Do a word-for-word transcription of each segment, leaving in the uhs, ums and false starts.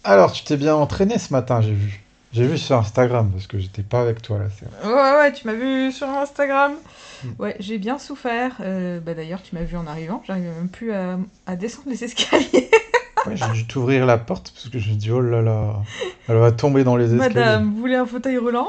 Alors, tu t'es bien entraîné ce matin, j'ai vu. J'ai vu sur Instagram, parce que j'étais pas avec toi à la séance. Ouais, ouais, ouais, tu m'as vu sur Instagram. Hmm. Ouais, j'ai bien souffert. Euh, bah d'ailleurs, tu m'as vu en arrivant. J'arrivais même plus à, à descendre les escaliers. Ouais, j'ai dû t'ouvrir la porte, parce que je me dis, oh là là, elle va tomber dans les escaliers. Madame, vous voulez un fauteuil roulant?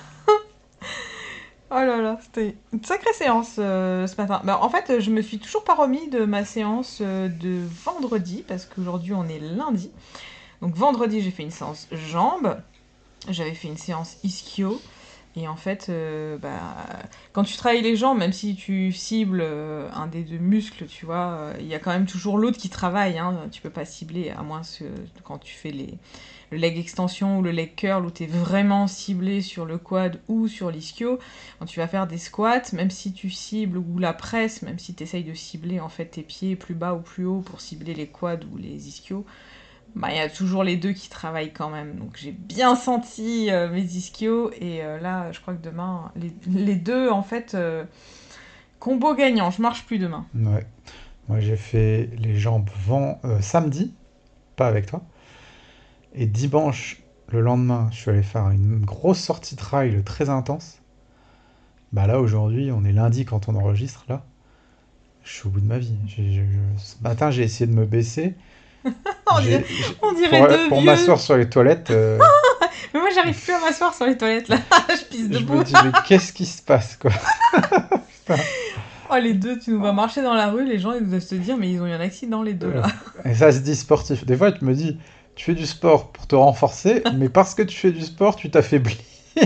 Oh là là, c'était une sacrée séance euh, ce matin. Bah, en fait, je me suis toujours pas remis de ma séance euh, de vendredi, parce qu'aujourd'hui on est lundi. Donc vendredi, j'ai fait une séance jambes. J'avais fait une séance ischio. Et en fait, euh, bah, quand tu travailles les jambes, même si tu cibles euh, un des deux muscles, tu vois, euh, il y a quand même toujours l'autre qui travaille. Hein. Tu peux pas cibler, à moins que quand tu fais les, le leg extension ou le leg curl, où tu es vraiment ciblé sur le quad ou sur l'ischio. Quand tu vas faire des squats, même si tu cibles, ou la presse, même si tu essayes de cibler en fait tes pieds plus bas ou plus haut pour cibler les quads ou les ischios, bah, il y a toujours les deux qui travaillent quand même. Donc j'ai bien senti euh, mes ischios et euh, là, je crois que demain, les, les deux, en fait, euh, combo gagnant. Je marche plus demain. Ouais. Moi, j'ai fait les jambes vent, euh, samedi, pas avec toi. Et dimanche, le lendemain, je suis allé faire une grosse sortie trail très intense. Bah là, aujourd'hui, on est lundi quand on enregistre, là. Je suis au bout de ma vie. J'ai- je- je- Ce matin, j'ai essayé de me baisser. on dirait, J'ai, j'ai- on dirait pour deux pour vieux. m'asseoir sur les toilettes, euh, Mais moi, j'arrive plus à m'asseoir sur les toilettes là. Je pisse je me debout. dis, mais qu'est-ce qui se passe, quoi? Putain. Oh, les deux, tu nous vois marcher dans la rue, les gens, ils doivent se dire, mais ils ont eu un accident, les deux Euh, là. Et ça se dit sportif. Des fois, tu me dis, tu fais du sport pour te renforcer, mais parce que tu fais du sport, tu t'affaiblis.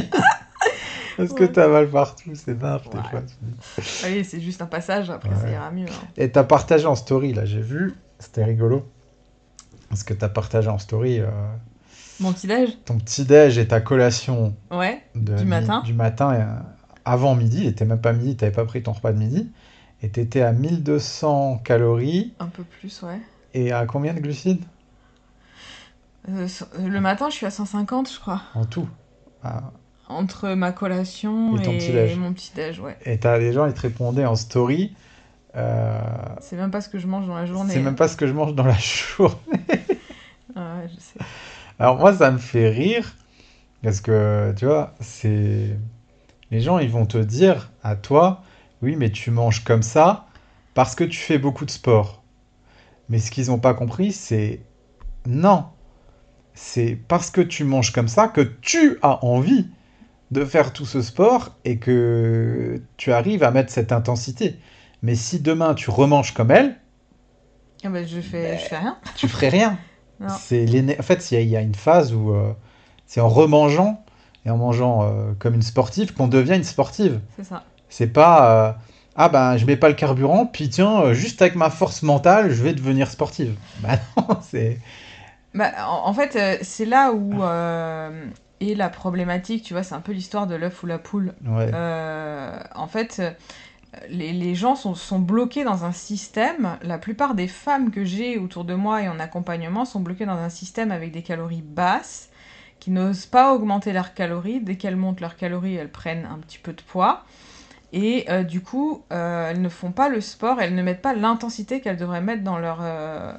Parce que Ouais. t'as mal partout, c'est dingue, des fois. Ouais. Tu dis. Allez, c'est juste un passage, après ça Ouais. ira mieux. Hein. Et t'as partagé en story, là, j'ai vu. C'était rigolo. Parce que t'as partagé en story euh, Mon petit-déj. ton petit-déj et ta collation Ouais, de du mi- matin. du matin euh, avant midi. Il était même pas midi, t'avais pas pris ton repas de midi. Et t'étais à mille deux cents calories. Un peu plus, ouais. Et à combien de glucides? Euh, le matin, je suis à cent cinquante, je crois. En tout. Ah, Entre ma collation et ton et petit-déj. mon petit-déj, ouais. Et t'as des gens, ils te répondaient en story. euh, C'est même pas ce que je mange dans la c'est journée. même Hein. pas ce que je mange dans la journée. Ah ouais, je sais. Alors moi, ça me fait rire. Parce que, tu vois, c'est... Les gens, ils vont te dire à toi, oui, mais tu manges comme ça parce que tu fais beaucoup de sport. Mais ce qu'ils n'ont pas compris, c'est non. C'est parce que tu manges comme ça que tu as envie de faire tout ce sport et que tu arrives à mettre cette intensité. Mais si demain tu remanges comme elle, Ah bah, je fais, je fais rien. tu ferais rien. Non, C'est l'éner- En fait, il y, a- il y a une phase où euh, c'est en remangeant et en mangeant euh, comme une sportive qu'on devient une sportive. c'est ça. C'est pas euh, ah ben je mets pas le carburant, puis tiens, euh, juste avec ma force mentale, je vais devenir sportive. Bah non, c'est. Bah, en, en fait, euh, c'est là où euh, est la problématique, tu vois, c'est un peu l'histoire de l'œuf ou la poule. Ouais, Euh, en fait, euh, les, les gens sont, sont bloqués dans un système. La plupart des femmes que j'ai autour de moi et en accompagnement sont bloquées dans un système avec des calories basses, qui n'osent pas augmenter leurs calories. Dès qu'elles montent leurs calories, elles prennent un petit peu de poids. Et euh, du coup, euh, elles ne font pas le sport, elles ne mettent pas l'intensité qu'elles devraient mettre dans leur, euh,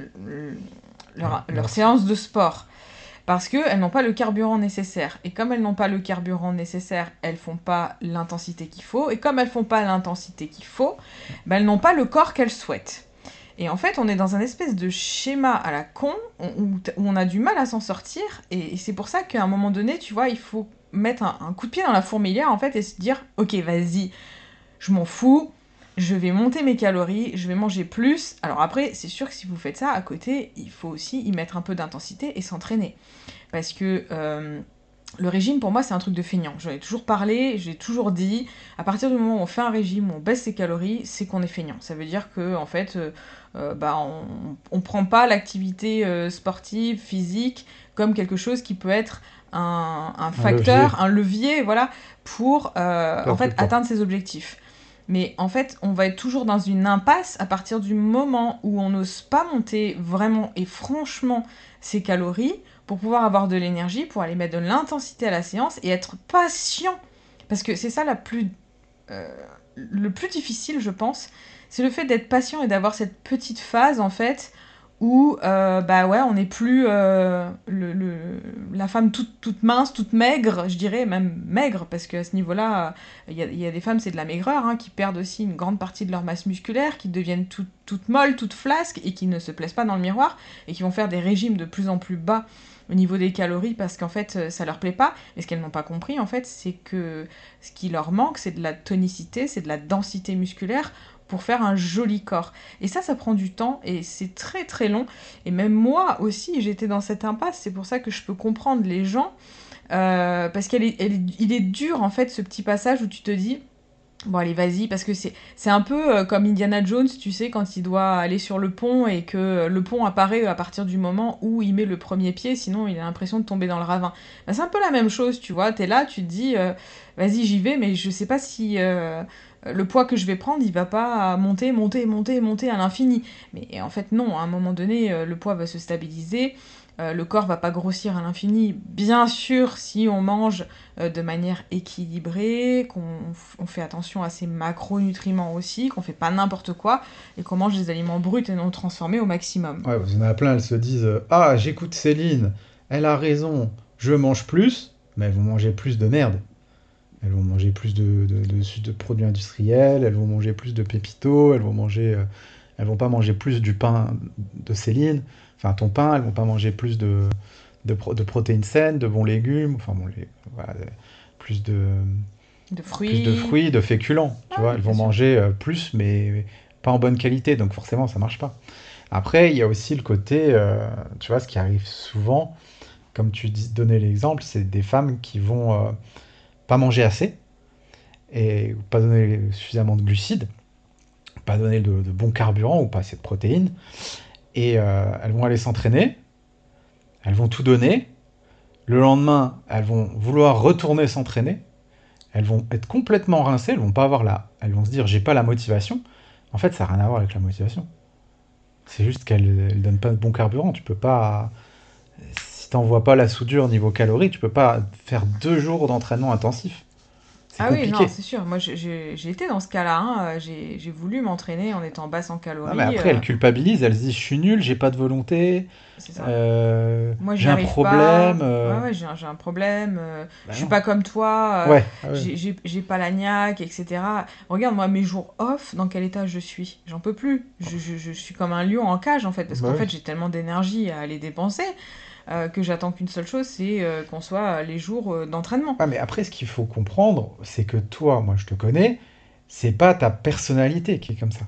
ouais, leur, leur merci. séance de sport. Parce qu'elles n'ont pas le carburant nécessaire. Et comme elles n'ont pas le carburant nécessaire, elles font pas l'intensité qu'il faut. Et comme elles font pas l'intensité qu'il faut, ben elles n'ont pas le corps qu'elles souhaitent. Et en fait, on est dans un espèce de schéma à la con où, où on a du mal à s'en sortir. Et, et c'est pour ça qu'à un moment donné, tu vois, il faut mettre un, un coup de pied dans la fourmilière en fait et se dire, ok, vas-y, je m'en fous, je vais monter mes calories, je vais manger plus. Alors après, c'est sûr que si vous faites ça à côté, il faut aussi y mettre un peu d'intensité et s'entraîner. Parce que euh, le régime, pour moi, c'est un truc de feignant. J'en ai toujours parlé, j'ai toujours dit, à partir du moment où on fait un régime, où on baisse ses calories, c'est qu'on est feignant. Ça veut dire que, en fait, euh, euh, bah, on, on prend pas l'activité euh, sportive, physique, comme quelque chose qui peut être un, un Un levier, facteur, un levier, voilà, pour, euh, en perdre du fait, poids. atteindre ses objectifs. Mais en fait, on va être toujours dans une impasse à partir du moment où on n'ose pas monter vraiment et franchement ses calories pour pouvoir avoir de l'énergie, pour aller mettre de l'intensité à la séance et être patient. Parce que c'est ça la plus, euh, le plus difficile, je pense, c'est le fait d'être patient et d'avoir cette petite phase, en fait, où euh, bah ouais, on n'est plus euh, le, le- la femme toute, toute mince, toute maigre, je dirais même maigre, parce qu'à ce niveau-là, il y, a, y a des femmes, c'est de la maigreur, hein, qui perdent aussi une grande partie de leur masse musculaire, qui deviennent tout- toutes molles, toutes flasques, et qui ne se plaisent pas dans le miroir, et qui vont faire des régimes de plus en plus bas au niveau des calories, parce qu'en fait, euh, ça leur plaît pas. Et ce qu'elles n'ont pas compris, en fait, c'est que ce qui leur manque, c'est de la tonicité, c'est de la densité musculaire, pour faire un joli corps. Et ça, ça prend du temps et c'est très très long. Et même moi aussi, j'étais dans cette impasse. C'est pour ça que je peux comprendre les gens. Euh, parce qu'il est, elle est- il est dur, en fait, ce petit passage où tu te dis, bon, allez, vas-y, parce que c'est, c'est un peu euh, comme Indiana Jones, tu sais, quand il doit aller sur le pont et que euh, le pont apparaît à partir du moment où il met le premier pied, sinon il a l'impression de tomber dans le ravin. Bah, c'est un peu la même chose, tu vois. T'es là, tu te dis, euh, vas-y, j'y vais, mais je sais pas si euh, le poids que je vais prendre, il va pas monter, monter, monter, monter à l'infini. Mais en fait, non, à un moment donné, euh, le poids va se stabiliser. Euh, le corps va pas grossir à l'infini, bien sûr, si on mange euh, de manière équilibrée, qu'on on fait attention à ses macronutriments aussi, qu'on fait pas n'importe quoi, et qu'on mange des aliments bruts et non transformés au maximum. Ouais, il y en a plein, elles se disent euh, ah, j'écoute Céline, elle a raison, je mange plus, mais elles vont manger plus de merde. Elles vont manger plus de, de, de- de produits industriels, elles vont manger plus de pépitos, elles vont manger, euh, elles vont pas manger plus du pain de Céline, enfin ton pain, elles vont pas manger plus de, de, pro- de protéines saines, de bons légumes, enfin bon, les- voilà, euh, plus de, De plus de fruits. fruits, de féculents, tu Ah vois, oui, elles bien vont sûr. manger euh, plus, mais pas en bonne qualité, donc forcément ça marche pas. Après, il y a aussi le côté, euh, tu vois, ce qui arrive souvent, comme tu dis, donnais l'exemple, c'est des femmes qui vont euh, pas manger assez et pas donner suffisamment de glucides, pas donner de, de bons carburants ou pas assez de protéines, et euh, elles vont aller s'entraîner, elles vont tout donner, le lendemain, elles vont vouloir retourner s'entraîner, elles vont être complètement rincées, elles vont pas avoir la, elles vont se dire j'ai pas la motivation. En fait, ça n'a rien à voir avec la motivation. C'est juste qu'elles ne donnent pas de bon carburant. Tu peux pas, si t'envoies pas la soudure niveau calories, tu peux pas faire deux jours d'entraînement intensif. C'est Ah oui, non, compliqué. c'est sûr. Moi, j'ai j'ai- j'ai été dans ce cas-là, hein. Euh, J'ai j'ai voulu m'entraîner en étant basse en Non, mais calories. après, elles euh, culpabilisent, elles se disent je suis nul, j'ai pas de volonté, c'est ça. euh, Moi, j'y j'ai un arrive pas. problème. Ouais, euh. ouais, j'ai un, j'ai un problème. euh, Bah je suis non. pas comme toi. euh, Ouais, ah ouais. j'ai j'ai- j'ai pas la niaque, et cetera. Regarde, moi, mes jours off, dans quel état je suis? J'en peux plus. Je, je- je suis comme un lion en cage, en fait, parce Bah qu'en oui. fait, j'ai tellement d'énergie à aller dépenser euh, que j'attends qu'une seule chose, c'est euh, qu'on soit les jours euh, d'entraînement. Ah, mais après, ce qu'il faut comprendre, c'est que toi, moi je te connais, c'est pas ta personnalité qui est comme ça.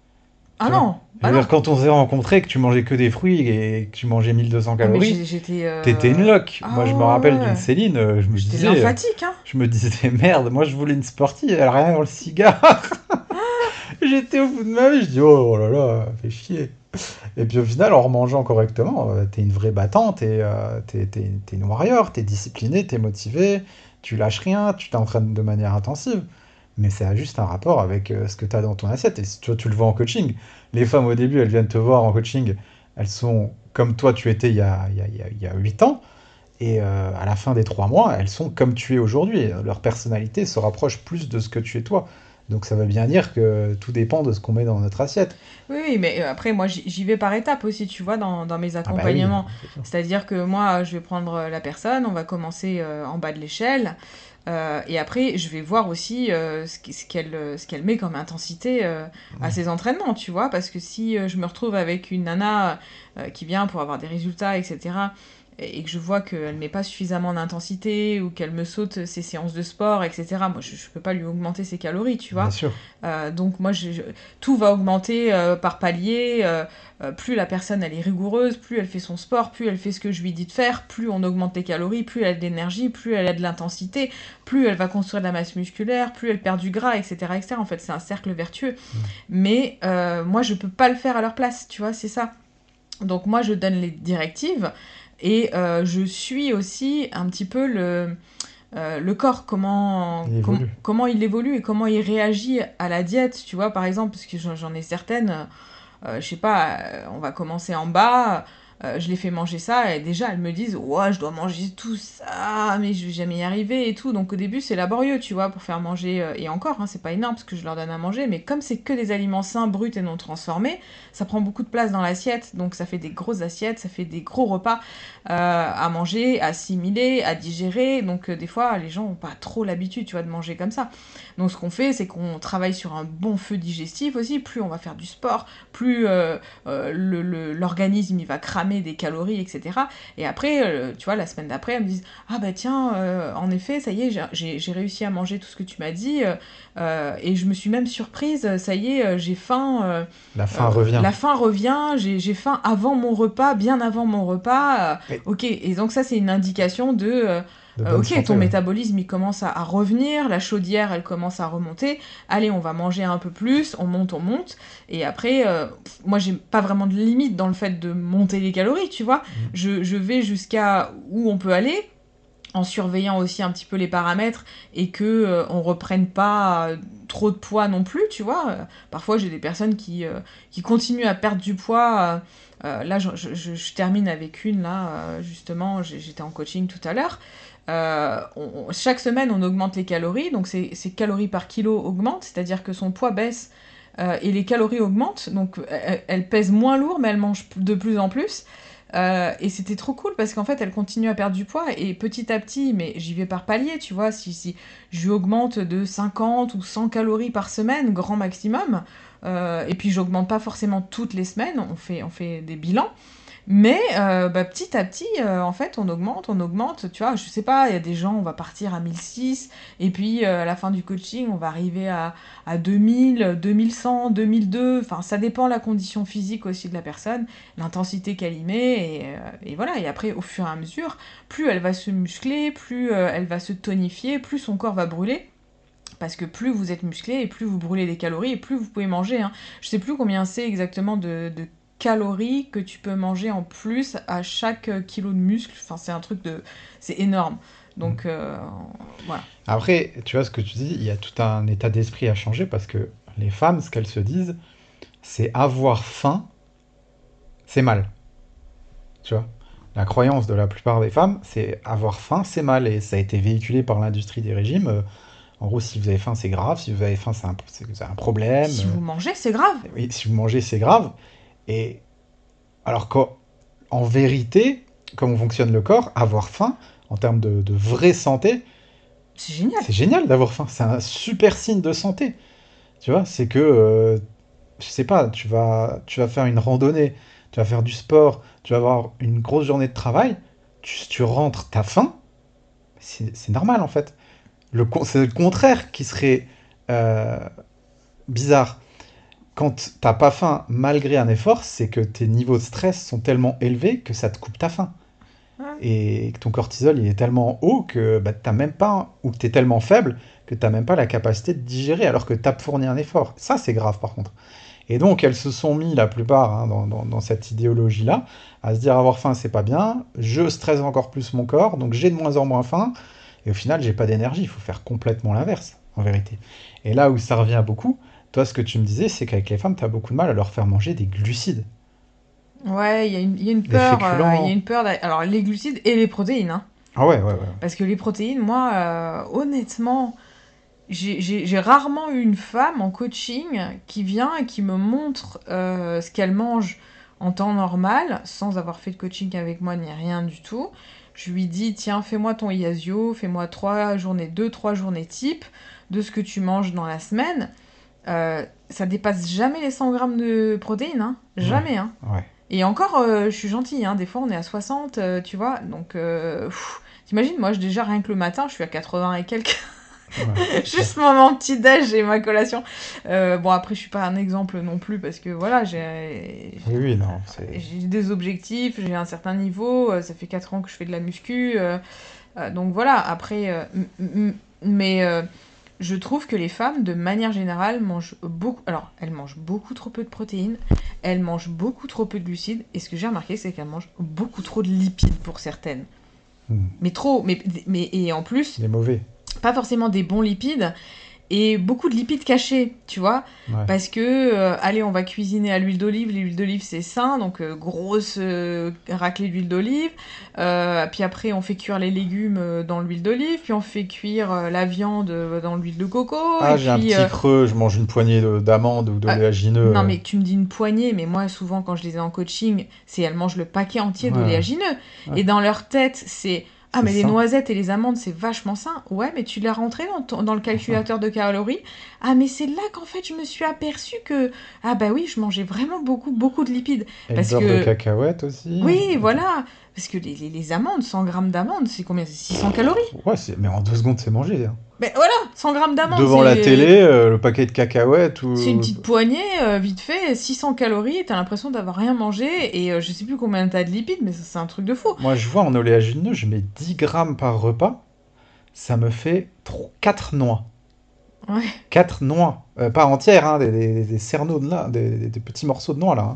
Ah Tu vois? non, Je ah veux dire, non. quand on s'est rencontrés, que tu mangeais que des fruits et que tu mangeais mille deux cents Ah, mais calories, j'ai- j'étais. t'étais une euh, loque. Moi, je me Ah rappelle ouais, d'une ouais. Céline, euh, je me J'étais disais, euh, lymphatique, hein. je me disais, merde, moi je voulais une sportive, elle a rien dans le cigare. J'étais au bout de ma vie, je dis, oh, oh là là, fais chier. Et puis au final, en remangeant correctement, euh, t'es une vraie battante, t'es euh, t'es, t'es- t'es une warrior, t'es discipliné, t'es motivé, tu lâches rien, tu t'entraînes de manière intensive. Mais ça a juste un rapport avec euh, ce que t'as dans ton assiette. Et si toi, tu le vois en coaching, les femmes au début, elles viennent te voir en coaching, elles sont comme toi tu étais il y a, il y a, il y a- il y a huit ans, et euh, à la fin des trois mois, elles sont comme tu es aujourd'hui. Leur personnalité se rapproche plus de ce que tu es toi. Donc ça veut bien dire que tout dépend de ce qu'on met dans notre assiette. Oui, oui, mais euh, après, moi, j'y j'y vais par étapes aussi, tu vois, dans, dans mes Ah bah oui, accompagnements. c'est sûr. C'est-à-dire que moi, je vais prendre euh, la personne, on va commencer euh, en bas de l'échelle, euh, et après, je vais voir aussi euh, ce qu- ce qu'elle euh, ce qu'elle met comme intensité euh, à ses entraînements, tu vois, parce que si euh, je me retrouve avec une nana euh, qui vient pour avoir des résultats, et cetera, et et que je vois qu'elle met pas suffisamment d'intensité, ou qu'elle me saute ses séances de sport, et cetera, moi, je, je peux pas lui augmenter ses calories, tu Bien vois. sûr. Euh, donc moi, je, je- tout va augmenter euh, par palier. Euh, euh, plus la personne elle est rigoureuse, plus elle fait son sport, plus elle fait ce que je lui dis de faire, plus on augmente les calories, plus elle a de l'énergie, plus elle a de l'intensité, plus elle va construire de la masse musculaire, plus elle perd du gras, et cetera, et cetera. En fait, c'est un cercle vertueux. Mm. Mais euh, moi, je peux pas le faire à leur place, tu vois, c'est ça. Donc moi, je donne les directives et euh, je suis aussi un petit peu le euh, le corps, comment, Il com- évolue. comment il évolue et comment il réagit à la diète, tu vois, par exemple, parce que j'en j'en ai certaines, euh, je sais pas, euh, on va commencer en bas, euh, je les fais manger ça, et déjà, elles me disent, ouais, je dois manger tout ça, mais je vais jamais y arriver et tout. Donc au début, c'est laborieux, tu vois, pour faire manger, euh, et encore, hein, c'est pas énorme ce que je leur donne à manger, mais comme c'est que des aliments sains, bruts et non transformés, ça prend beaucoup de place dans l'assiette, donc ça fait des grosses assiettes, ça fait des gros repas euh, à manger, à assimiler, à digérer, donc euh, des fois, les gens ont pas trop l'habitude, tu vois, de manger comme ça. Donc ce qu'on fait, c'est qu'on travaille sur un bon feu digestif aussi. Plus on va faire du sport, plus euh, euh, le, le, l'organisme il va cramer des calories, et cetera. Et après, euh, tu vois, la semaine d'après, elles me disent ah bah tiens, euh, en effet, ça y est, j'ai, j'ai réussi à manger tout ce que tu m'as dit, euh, et je me suis même surprise. Ça y est, j'ai faim. Euh, La faim euh, revient. la faim revient. J'ai, j'ai faim avant mon repas, bien avant mon repas. Euh, Et ok. Et donc ça, c'est une indication de euh, de Euh, bonne ok, santé, ton ouais. métabolisme il commence à, à revenir, la chaudière elle commence à remonter. Allez, on va manger un peu plus, on monte, on monte. Et après, euh, pff, moi j'ai pas vraiment de limite dans le fait de monter les calories, tu vois. Mm. Je, je vais jusqu'à où on peut aller, en surveillant aussi un petit peu les paramètres et que euh, on reprenne pas euh, trop de poids non plus, tu vois. Euh, parfois j'ai des personnes qui, euh, qui continuent à perdre du poids. Euh, euh, là, je, je, je termine avec une, là, euh, justement, j'étais en coaching tout à l'heure. Euh, on, on, chaque semaine, on augmente les calories, donc ses, ses calories par kilo augmentent, c'est-à-dire que son poids baisse euh, et les calories augmentent, donc elle, elle pèse moins lourd, mais elle mange de plus en plus. Euh, et c'était trop cool parce qu'en fait, elle continue à perdre du poids et petit à petit, mais j'y vais par palier, tu vois. Si, si je lui augmente de cinquante ou cent calories par semaine, grand maximum, euh, et puis j'augmente pas forcément toutes les semaines, on fait, on fait des bilans. Mais euh, bah, petit à petit, euh, en fait, on augmente, on augmente. Tu vois, je sais pas, il y a des gens, on va partir à mille six, et puis euh, à la fin du coaching, on va arriver à, à deux mille, deux mille cent, deux mille deux. Enfin, ça dépend de la condition physique aussi de la personne, l'intensité qu'elle y met, et, euh, et voilà. Et après, au fur et à mesure, plus elle va se muscler, plus euh, elle va se tonifier, plus son corps va brûler. Parce que plus vous êtes musclé et plus vous brûlez des calories et plus vous pouvez manger. Hein. Je sais plus combien c'est exactement de, de calories que tu peux manger en plus à chaque kilo de muscle. Enfin, c'est un truc de... C'est énorme. Mm. Donc, euh, voilà. Après, tu vois ce que tu dis, il y a tout un état d'esprit à changer parce que les femmes, ce qu'elles se disent, c'est avoir faim, c'est mal. Tu vois? La croyance de la plupart des femmes, c'est avoir faim, c'est mal. Et ça a été véhiculé par l'industrie des régimes. Euh, en gros, si vous avez faim, c'est grave. Si vous avez faim, c'est un, c'est- c'est un problème. Si Euh, vous mangez, c'est grave. oui, si vous mangez, c'est grave. Et alors qu'en en vérité, comme fonctionne le corps, avoir faim, en termes de, de vraie santé, C'est génial. c'est génial d'avoir faim. C'est un super signe de santé. Tu vois, c'est que, euh, je sais pas, tu vas, tu vas faire une randonnée, tu vas faire du sport, tu vas avoir une grosse journée de travail, tu, tu rentres, t'as faim, c'est c'est normal en fait. Le, con- c'est le contraire qui serait euh, bizarre. Quand t'as pas faim malgré un effort, c'est que tes niveaux de stress sont tellement élevés que ça te coupe ta faim. Ouais. Et que ton cortisol il est tellement haut que bah, t'as même pas, ou que t'es tellement faible que t'as même pas la capacité de digérer alors que t'as fourni un effort. Ça c'est grave par contre. Et donc elles se sont mis la plupart hein, dans, dans- dans cette idéologie-là à se dire avoir faim c'est pas bien, je stresse encore plus mon corps, donc j'ai de moins en moins faim, et au final j'ai pas d'énergie, il faut faire complètement l'inverse en vérité. Et là où ça revient beaucoup, toi ce que tu me disais c'est qu'avec les femmes t'as beaucoup de mal à leur faire manger des glucides, Ouais, il y, a une- il y a une des peur. euh, Il y a féculents. une peur. d'a- Alors, les glucides et les protéines. Hein. Ah ouais, ouais, ouais. Parce que les protéines, moi, euh, honnêtement, j'ai j'ai- j'ai rarement eu une femme en coaching qui vient et qui me montre euh, ce qu'elle mange en temps normal, sans avoir fait de coaching avec moi ni rien du tout. Je lui dis, tiens, fais-moi ton IASIO, fais-moi trois journées, deux, trois journées type de ce que tu manges dans la semaine. Euh, ça dépasse jamais les cent grammes de protéines, hein. Ouais, Jamais, hein. ouais. Et encore, euh, je suis gentille, hein. Des fois on est à soixante, euh, tu vois. Donc, euh, pff, t'imagines, moi, je- déjà rien que le matin, je suis à quatre-vingts et quelques. Ouais, c'est clair. Juste mon, mon petit déj et ma collation. Euh, bon, après, je suis pas un exemple non plus parce que voilà, j'ai Oui, oui, non, c'est... j'ai des objectifs, j'ai un certain niveau. euh, Ça fait quatre ans que je fais de la muscu. euh, euh, donc voilà, après, euh, m- m- mais euh, je trouve que les femmes, de manière générale, mangent beaucoup. Alors, elles mangent beaucoup trop peu de protéines, elles mangent beaucoup trop peu de glucides, et ce que j'ai remarqué, c'est qu'elles mangent beaucoup trop de lipides pour certaines. Hmm. Mais trop, mais, mais et en plus, Les mauvais. pas forcément des bons lipides. et beaucoup de lipides cachés, tu vois. Ouais. Parce que, euh, allez, on va cuisiner à l'huile d'olive. L'huile d'olive, c'est sain, donc euh, grosse euh, raclée d'huile d'olive. Euh, puis après, on fait cuire les légumes euh, dans l'huile d'olive. Puis on fait cuire euh, la viande euh, dans l'huile de coco. Ah, Et j'ai un puis... petit euh, creux, je mange une poignée de- d'amandes ou ah, d'oléagineux. non, euh. mais tu me dis une poignée, mais moi, souvent, quand je les ai en coaching, c'est elles mangent le paquet entier Ouais, d'oléagineux. ouais, Et dans leur tête, c'est ah, c'est mais les ça. noisettes et les amandes, c'est vachement sain. Ouais, mais tu l'as rentré dans, ton- dans le calculateur de calories. Ah, mais c'est là qu'en fait, je me suis aperçue que ah, bah oui, je mangeais vraiment beaucoup, beaucoup de lipides. Et le Parce beurre de que, cacahuète aussi. oui, Ok. voilà. Parce que les, les, les amandes, cent grammes d'amandes, c'est combien? C'est six cents calories. Ouais, c'est- mais en deux secondes, c'est mangé, hein. Mais voilà, cent grammes d'amandes, Devant la c'est. télé, euh, le paquet de cacahuètes C'est une ou... petite poignée, euh, vite fait, six cents calories, t'as l'impression d'avoir rien mangé, et euh, je sais plus combien t'as de lipides, mais ça, c'est un truc de fou. Moi, je vois en oléagineux, je mets dix grammes par repas. Ça me fait quatre noix. Ouais, Quatre noix. Euh, pas entières, hein, des, des, des cerneaux de là, des, des- des petits morceaux de noix, là, hein.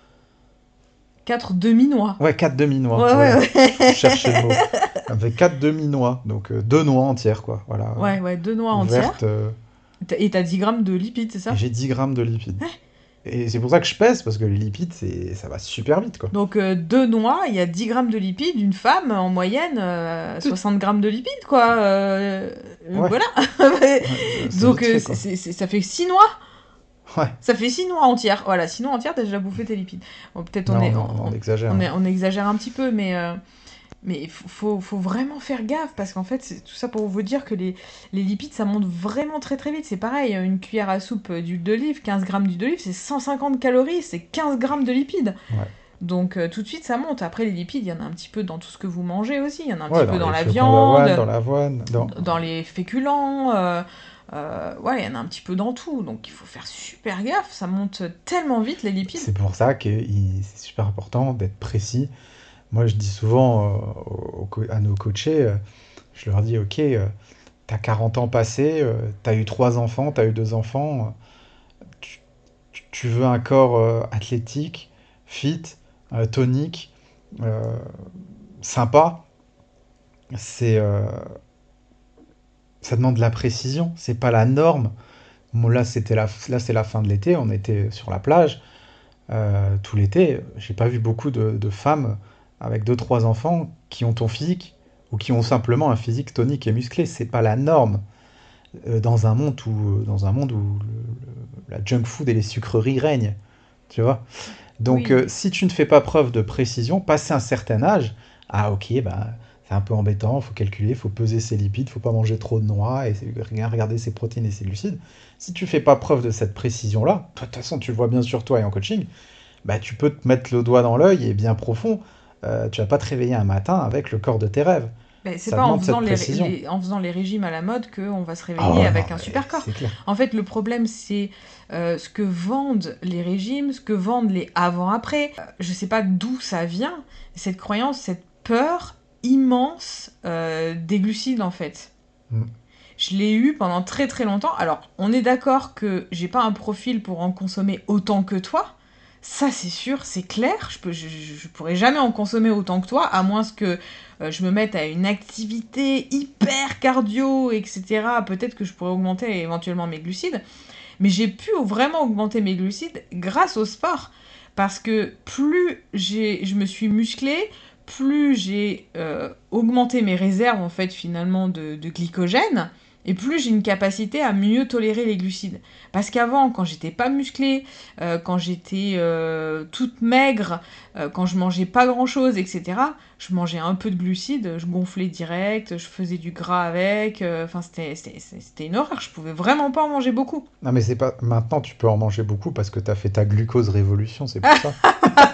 quatre demi-noix. Ouais, quatre demi-noix, Ouais, ouais, voilà. Je ouais. cherchais le mot. Ça me fait quatre demi-noix, donc euh, deux noix entières, quoi. Voilà. euh, Ouais, ouais, deux noix ouvertes. entières. euh, T'as- Et t'as dix grammes de lipides, c'est et ça? j'ai dix grammes de lipides. Et c'est pour ça que je pèse, parce que les lipides, c'est, ça va super vite, quoi. Donc euh, deux noix, il y a dix grammes de lipides, une femme, en moyenne, euh, soixante grammes de lipides, quoi. Euh, euh, Ouais, voilà. ouais, c'est c'est Donc vite euh, fait, c'est- quoi. c'est- c'est- ça fait six noix. Ouais. Ça fait six noix entières. Voilà, six noix entières, t'as déjà bouffé tes lipides. Bon, peut-être on Non, est, non, non, on on, exagère, on hein. est- on exagère un petit peu, mais euh, mais il faut, faut, faut vraiment faire gaffe parce qu'en fait, c'est tout ça pour vous dire que les, les lipides, ça monte vraiment très très vite. C'est pareil, une cuillère à soupe d'huile d'olive, quinze grammes d'huile d'olive, c'est cent cinquante calories, c'est quinze grammes de lipides. Ouais. Donc euh, tout de suite, ça monte. Après, les lipides, il y en a un petit peu dans tout ce que vous mangez aussi. Il y en a un petit Ouais, dans peu dans les la flocons d'avoine, dans viande, l'avoine, dans... dans les féculents. Euh, euh, ouais, il y en a un petit peu dans tout. Donc il faut faire super gaffe. Ça monte tellement vite, les lipides. C'est pour ça que il- c'est super important d'être précis. Moi, je dis souvent euh, aux co- à nos coachés, euh, je leur dis, OK, euh, t'as quarante ans passés, euh, t'as eu trois enfants, t'as eu deux enfants, euh, tu, tu- tu veux un corps euh, athlétique, fit, euh, tonique, euh, sympa, c'est, euh, ça demande de la précision, c'est pas la norme. Bon, là, c'était la, là, c'est la fin de l'été, on était sur la plage. Euh, tout l'été, j'ai pas vu beaucoup de, de femmes avec deux trois enfants qui ont ton physique ou qui ont simplement un physique tonique et musclé. C'est pas la norme euh, dans un monde où, dans un monde où le- le- la junk food et les sucreries règnent. Tu vois? Donc, euh, Oui, si tu ne fais pas preuve de précision, passé un certain âge, ah ok, bah, c'est un peu embêtant, faut calculer, faut peser ses lipides, faut pas manger trop de noix et c'est- rien regarder ses protéines et ses glucides. Si tu fais pas preuve de cette précision-là, toi, de toute façon, tu le vois bien sur toi et en coaching, bah, tu peux te mettre le doigt dans l'œil et bien profond. Euh, tu vas pas te réveiller un matin avec le corps de tes rêves. mais c'est Ça pas en demande faisant cette les, précision. les- en faisant les régimes à la mode qu'on va se Ah réveiller ouais, non, avec un mais super corps. c'est clair. En fait, le problème, c'est euh, ce que vendent les régimes, ce que vendent les avant-après. Euh, je sais pas d'où ça vient, cette croyance, cette peur immense euh, des glucides, en fait. Mm. Je l'ai eu pendant très très longtemps. Alors, on est d'accord que j'ai pas un profil pour en consommer autant que toi. Ça, c'est sûr, c'est clair. Je, peux, je, je- je pourrais jamais en consommer autant que toi, à moins que euh, je me mette à une activité hyper cardio, et cetera. Peut-être que je pourrais augmenter éventuellement mes glucides. Mais j'ai pu vraiment augmenter mes glucides grâce au sport. Parce que plus j'ai, je me suis musclée, plus j'ai euh, augmenté mes réserves, en fait, finalement, de, de glycogène, et plus j'ai une capacité à mieux tolérer les glucides. Parce qu'avant, quand j'étais pas musclée, euh, quand j'étais euh, toute maigre, euh, quand je mangeais pas grand chose, et cetera, je mangeais un peu de glucides, je gonflais direct, je faisais du gras avec, euh, enfin c'était, c'était, c'était une horreur, je pouvais vraiment pas en manger beaucoup. Non, mais c'est pas. Maintenant, tu peux en manger beaucoup parce que tu as fait ta glucose révolution, c'est pour ça.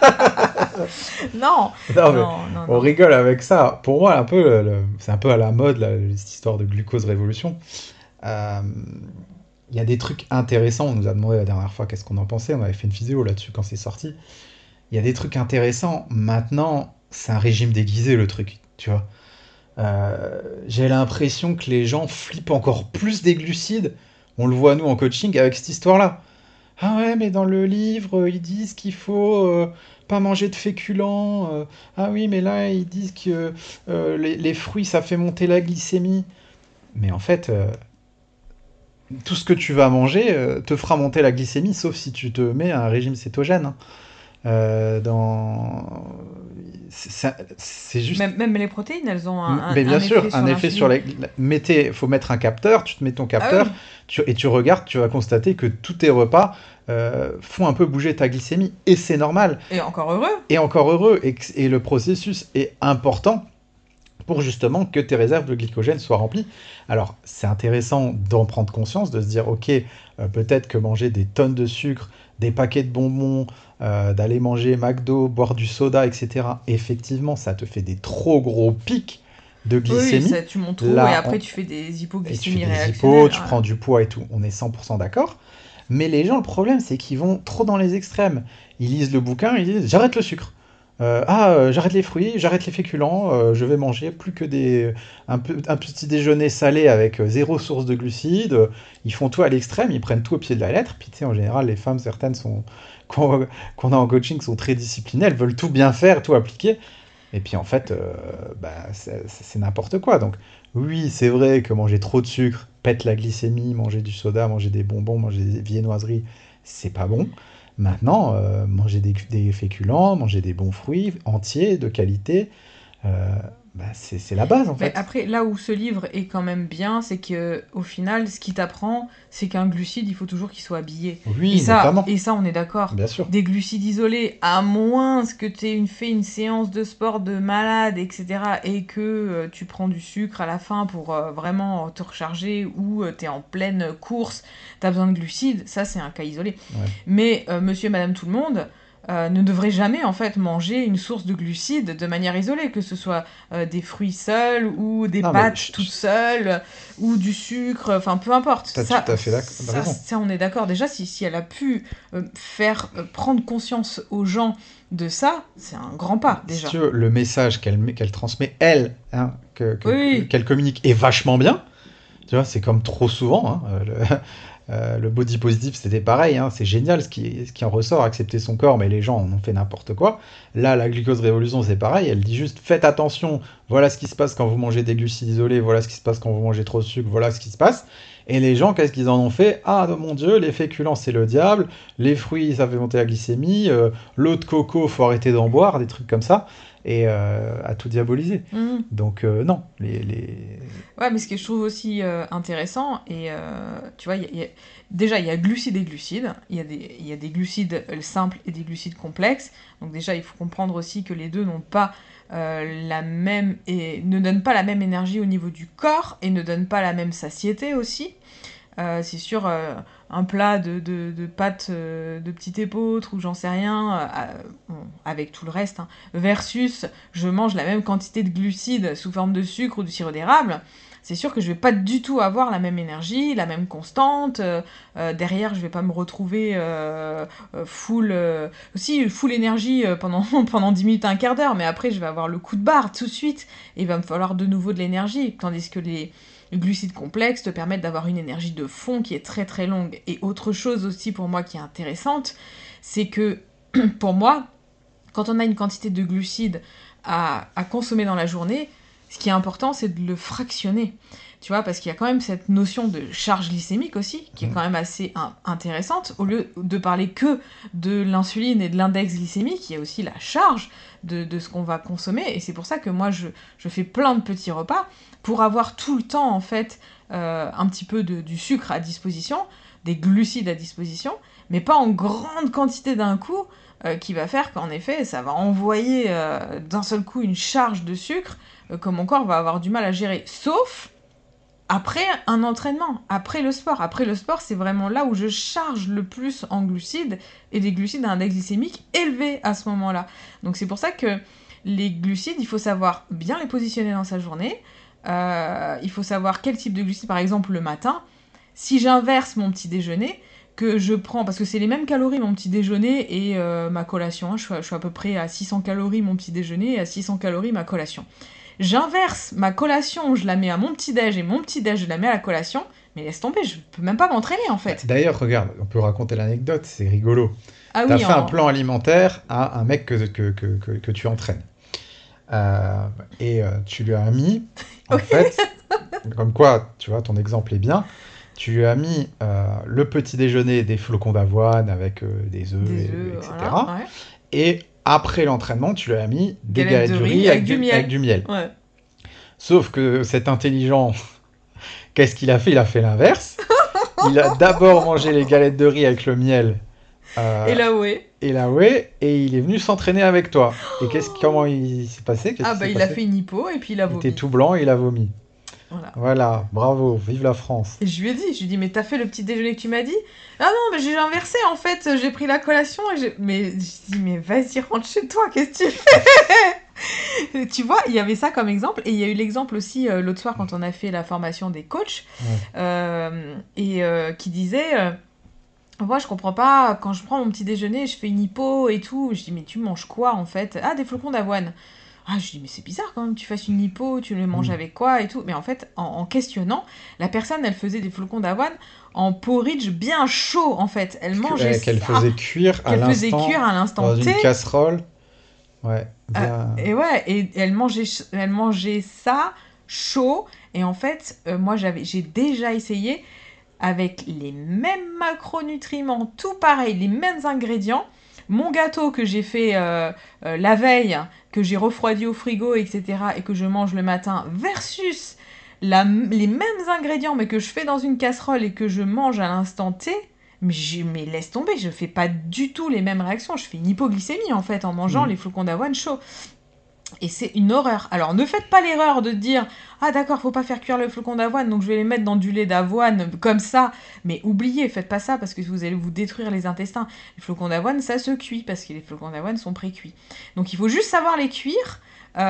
Non, Non, mais non, non, on non. rigole avec ça. Pour moi, un peu, le- le- c'est un peu à la mode, là, cette histoire de glucose révolution. Euh, Il y a des trucs intéressants. On nous a demandé la dernière fois qu'est-ce qu'on en pensait. On avait fait une vidéo là-dessus quand c'est sorti. Il y a des trucs intéressants. Maintenant, c'est un régime déguisé, le truc. Tu vois. Euh, j'ai l'impression que les gens flippent encore plus des glucides. On le voit, nous, en coaching, avec cette histoire-là. Ah ouais, mais dans le livre, euh, ils disent qu'il faut euh, pas manger de féculents. euh. Ah oui, mais là, ils disent que euh, les, les fruits, ça fait monter la glycémie. Mais en fait, euh, tout ce que tu vas manger euh, te fera monter la glycémie, sauf si tu te mets à un régime cétogène, hein. Euh, dans... c'est c'est juste. Même, même les protéines, elles ont un, un- Mais bien un sûr, effet un sur effet sur l'insuline. la. la- Mettez, faut mettre un capteur, tu te mets ton Ah capteur oui, tu- et tu regardes, tu vas constater que tous tes repas euh, font un peu bouger ta glycémie. Et c'est normal. et encore heureux. Et encore heureux. Et, que- et le processus est important pour justement que tes réserves de glycogène soient remplies. Alors, c'est intéressant d'en prendre conscience, de se dire, ok, euh, peut-être que manger des tonnes de sucre, des paquets de bonbons, euh, d'aller manger McDo, boire du soda, et cetera, effectivement, ça te fait des trop gros pics de Oui, oui, glycémie. ça, tu montes trop et Là, après on- tu fais des et tu fais hypoglycémies des hippos, réactionnelles. tu Ouais. prends du poids et tout, on est cent pour cent d'accord. Mais les gens, le problème, c'est qu'ils vont trop dans les extrêmes. Ils lisent le bouquin, ils disent j'arrête le sucre. Euh, ah, euh, j'arrête les fruits, j'arrête les féculents, euh, je vais manger plus que des un, peu, un petit déjeuner salé avec euh, zéro source de glucides. Ils font tout à l'extrême, ils prennent tout au pied de la lettre. Puis tu sais, en général, les femmes, certaines sont qu'on qu'on a en coaching sont très disciplinées, elles veulent tout bien faire, tout appliquer. Et puis en fait, euh, bah, c'est c'est n'importe quoi. Donc oui, c'est vrai que manger trop de sucre pète la glycémie, manger du soda, manger des bonbons, manger des viennoiseries, c'est pas bon. Maintenant, euh, manger des, des féculents, manger des bons fruits entiers, de qualité, euh, bah, c'est c'est la base en Mais fait. après, là où ce livre est quand même bien, c'est que au final, ce qui t'apprend, c'est qu'un glucide, il faut toujours qu'il soit habillé. Et Oui, ça, notamment, et ça, on est d'accord. bien sûr. Des glucides isolés, à moins que tu aies une, fait une séance de sport de malade, et cetera, et que euh, tu prends du sucre à la fin pour euh, vraiment te recharger, ou tu es en pleine course, tu as besoin de glucides, ça, c'est un cas isolé. Ouais. Mais euh, monsieur et madame tout le monde euh, ne devrait jamais en fait manger une source de glucides de manière isolée, que ce soit euh, des fruits seuls ou des Non, mais pâtes ch- toutes ch- seules ou du sucre, enfin peu importe. t'as tout Ça, à fait d'ac- ça, raison. ça on est d'accord. Déjà, si, si elle a pu euh, faire euh, prendre conscience aux gens de ça, c'est un grand pas Si déjà. tu veux, le message qu'elle met- qu'elle transmet, elle, hein, que- que- Oui, que- oui. qu'elle communique est vachement bien. Tu vois, c'est comme trop souvent, hein, euh, le, euh, le body positive, c'était pareil, hein, c'est génial ce qui, ce qui en ressort, accepter son corps, mais les gens en ont fait n'importe quoi. Là, la glucose révolution, c'est pareil, elle dit juste faites attention, voilà ce qui se passe quand vous mangez des glucides isolés, voilà ce qui se passe quand vous mangez trop de sucre, voilà ce qui se passe. Et les gens, qu'est-ce qu'ils en ont fait? Ah mon Dieu, les féculents, c'est le diable, les fruits, ça fait monter la glycémie, euh, l'eau de coco, faut arrêter d'en boire, des trucs comme ça, et euh, à tout diaboliser. Mhm. Donc euh, non, les, les... Ouais, mais ce que je trouve aussi euh, intéressant, et euh, tu vois, il y a- il y a- déjà, il y a glucides et glucides. Il y a des, il y a des glucides euh, simples et des glucides complexes. Donc déjà, il faut comprendre aussi que les deux n'ont pas euh, la même et ne donnent pas la même énergie au niveau du corps et ne donnent pas la même satiété aussi. Euh, c'est sûr, euh, un plat de, de, de pâtes euh, de petit épeautre ou j'en sais rien, euh, bon, avec tout le reste, hein, versus je mange la même quantité de glucides sous forme de sucre ou de sirop d'érable, c'est sûr que je vais pas du tout avoir la même énergie, la même constante. Euh, euh, derrière, je vais pas me retrouver euh, euh, full, euh, aussi full énergie euh, pendant pendant dix minutes, un quart d'heure, mais après je vais avoir le coup de barre tout de suite et il va me falloir de nouveau de l'énergie, tandis que les les glucides complexes te permettent d'avoir une énergie de fond qui est très très longue. Et autre chose aussi pour moi qui est intéressante, c'est que pour moi, quand on a une quantité de glucides à, à consommer dans la journée, ce qui est important, c'est de le fractionner. Tu vois, parce qu'il y a quand même cette notion de charge glycémique aussi, qui est quand même assez in- intéressante. Au lieu de parler que de l'insuline et de l'index glycémique, il y a aussi la charge de, de ce qu'on va consommer. Et c'est pour ça que moi, je, je fais plein de petits repas pour avoir tout le temps, en fait, euh, un petit peu de, du sucre à disposition, des glucides à disposition, mais pas en grande quantité d'un coup, euh, qui va faire qu'en effet, ça va envoyer euh, d'un seul coup une charge de sucre euh, que mon corps va avoir du mal à gérer. Sauf après un entraînement, après le sport. Après le sport, c'est vraiment là où je charge le plus en glucides et des glucides à un index glycémique élevé à ce moment-là. Donc c'est pour ça que les glucides, il faut savoir bien les positionner dans sa journée. Euh, il faut savoir quel type de glucides, par exemple le matin. Si j'inverse mon petit déjeuner, que je prends, parce que c'est les mêmes calories mon petit déjeuner et euh, ma collation, hein, je, suis, je suis à peu près à six cents calories mon petit déjeuner et à six cents calories ma collation. J'inverse ma collation, je la mets à mon petit-déj et mon petit-déj, je la mets à la collation, mais laisse tomber, je peux même pas m'entraîner en Bah, fait. d'ailleurs, regarde, on peut raconter l'anecdote, c'est rigolo. Ah Tu as oui, fait un en... plan alimentaire à un mec que, que, que, que, que tu entraînes. Euh, et euh, tu lui as mis, en Oui, fait, comme quoi, tu vois, ton exemple est bien, tu lui as mis euh, le petit déjeuner des flocons d'avoine avec euh, des œufs, Des et- œufs, voilà, etc. ouais. Et après l'entraînement, tu lui as mis des Galette galettes de de riz riz avec avec du du, avec miel. du miel. Ouais. Sauf que cet intelligent, qu'est-ce qu'il a fait? Il a fait l'inverse. Il a d'abord mangé les galettes de riz avec le miel Et euh, là, ouais. et la whey, et il est venu s'entraîner avec toi. Et qu'est-ce, comment il s'est passé? Qu'est-ce Ah qui bah s'est il a passé? fait une hypo et puis il a Il était vomi. tout blanc et il a vomi. Voilà. Voilà, bravo, vive la France. Et je lui ai dit, je lui ai dit, mais t'as fait le petit déjeuner que tu m'as dit? Ah non, mais j'ai inversé en fait, j'ai pris la collation et j'ai... Mais je dis, mais vas-y, rentre chez toi, qu'est-ce que tu fais? Tu vois, il y avait ça comme exemple, et il y a eu l'exemple aussi euh, l'autre soir quand on a fait la formation des coachs, Ouais. euh, et euh, qui disait, euh, moi je comprends pas, quand je prends mon petit déjeuner, je fais une hypo et tout, je dis, mais tu manges quoi en fait? Ah, des flocons d'avoine. Ah, je dis, mais c'est bizarre quand même, tu fasses une hypo, tu les manges Mm. avec quoi et tout. Mais en fait, en, en questionnant, la personne, elle faisait des flocons d'avoine en porridge bien chaud, en fait. Elle Que- mangeait euh, Qu'elle ça, faisait cuire à qu'elle faisait l'instant cuire à l'instant dans T. une casserole. Ouais, euh, bien. et ouais, et elle mangeait, ch- elle mangeait ça chaud. Et en fait, euh, moi, j'avais, j'ai déjà essayé avec les mêmes macronutriments, tout pareil, les mêmes ingrédients. Mon gâteau que j'ai fait euh, euh, la veille, que j'ai refroidi au frigo, et cetera, et que je mange le matin, versus la- les mêmes ingrédients, mais que je fais dans une casserole et que je mange à l'instant T, mais, j'ai- mais laisse tomber, je fais pas du tout les mêmes réactions. Je fais une hypoglycémie en fait en mangeant Mm. les flocons d'avoine chauds. Et c'est une horreur. Alors ne faites pas l'erreur de dire ah d'accord, faut pas faire cuire le flocon d'avoine, donc je vais les mettre dans du lait d'avoine comme ça. Mais oubliez, faites pas ça parce que vous allez vous détruire les intestins. Les flocons d'avoine, ça se cuit parce que les flocons d'avoine sont pré-cuits. Donc il faut juste savoir les cuire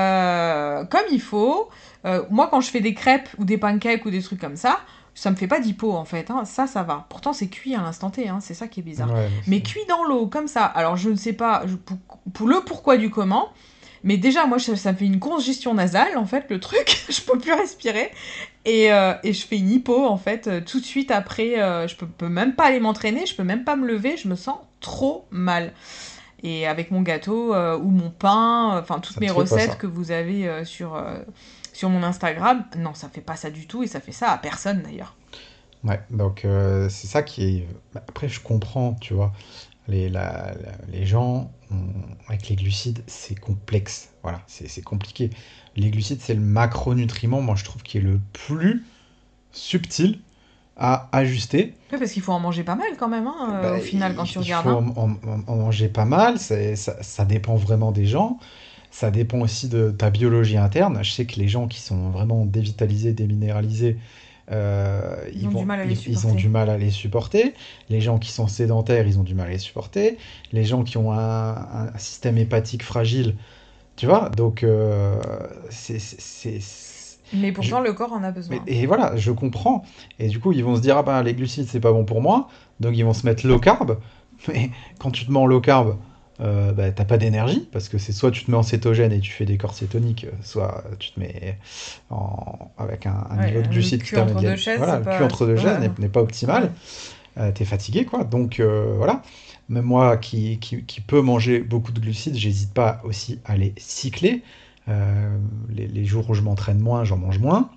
euh, comme il faut. Euh, moi, quand je fais des crêpes ou des pancakes ou des trucs comme ça, ça me fait pas d'hypo en fait. Hein. Ça, ça va. Pourtant, c'est cuit à l'instant T. Hein. C'est ça qui est bizarre. Ouais, Mais c'est- cuit dans l'eau comme ça. Alors je ne sais pas je- pour, pour le pourquoi du comment. Mais déjà, moi, ça, ça me fait une congestion nasale, en fait, le truc. Je peux plus respirer. Et, euh, et je fais une hypo, en fait, euh, tout de suite après. Euh, je peux, peux même pas aller m'entraîner, je peux même pas me lever, je me sens trop mal. Et avec mon gâteau euh, ou mon pain, euh, enfin, toutes ça mes te fait pas recettes ça. que vous avez euh, sur, euh, sur mon Instagram, non, ça fait pas ça du tout et ça fait ça à personne d'ailleurs. Ouais, donc euh, c'est ça qui est. Bah, après, je comprends, tu vois. Les, la- la- les gens, ont- avec les glucides, c'est complexe. Voilà, c'est c'est compliqué. Les glucides, c'est le macronutriment, moi, je trouve, qui est le plus subtil à ajuster. Ouais, parce qu'il faut en manger pas mal quand même, hein, euh, Bah, au final, quand il, tu il regardes. faut Hein. en, en- en- en manger pas mal, c'est- ça, ça dépend vraiment des gens. Ça dépend aussi de ta biologie interne. Je sais que les gens qui sont vraiment dévitalisés, déminéralisés, euh, Ils ils ont du vont, mal à les ils, ils ont supporter. du mal à les supporter. Les gens qui sont sédentaires, ils ont du mal à les supporter. Les gens qui ont un, un système hépatique fragile, tu vois. Donc, euh, c'est, c'est- c'est- c'est- Mais je- pourtant, le corps en a mais- besoin. et voilà, je comprends. Et du coup, ils vont se dire, ah ben, les glucides, c'est pas bon pour moi. Donc, ils vont se mettre low carb. Mais quand tu te mets en low carb, euh, bah, t'as pas d'énergie. Parce que c'est soit tu te mets en cétogène et tu fais des corps cétoniques, euh, soit tu te mets en- avec un, un Ouais, niveau de le glucides qui cul permet entre d'y deux aller. chaises, Voilà, c'est le cul pas, entre c'est deux pas... chaises n'est n'est pas optimal. Ouais. Euh, t'es fatigué, quoi. Donc, euh, voilà. Même moi qui, qui, qui peux manger beaucoup de glucides, j'hésite pas aussi à les cycler. Euh, les, les jours où je m'entraîne moins, j'en mange moins.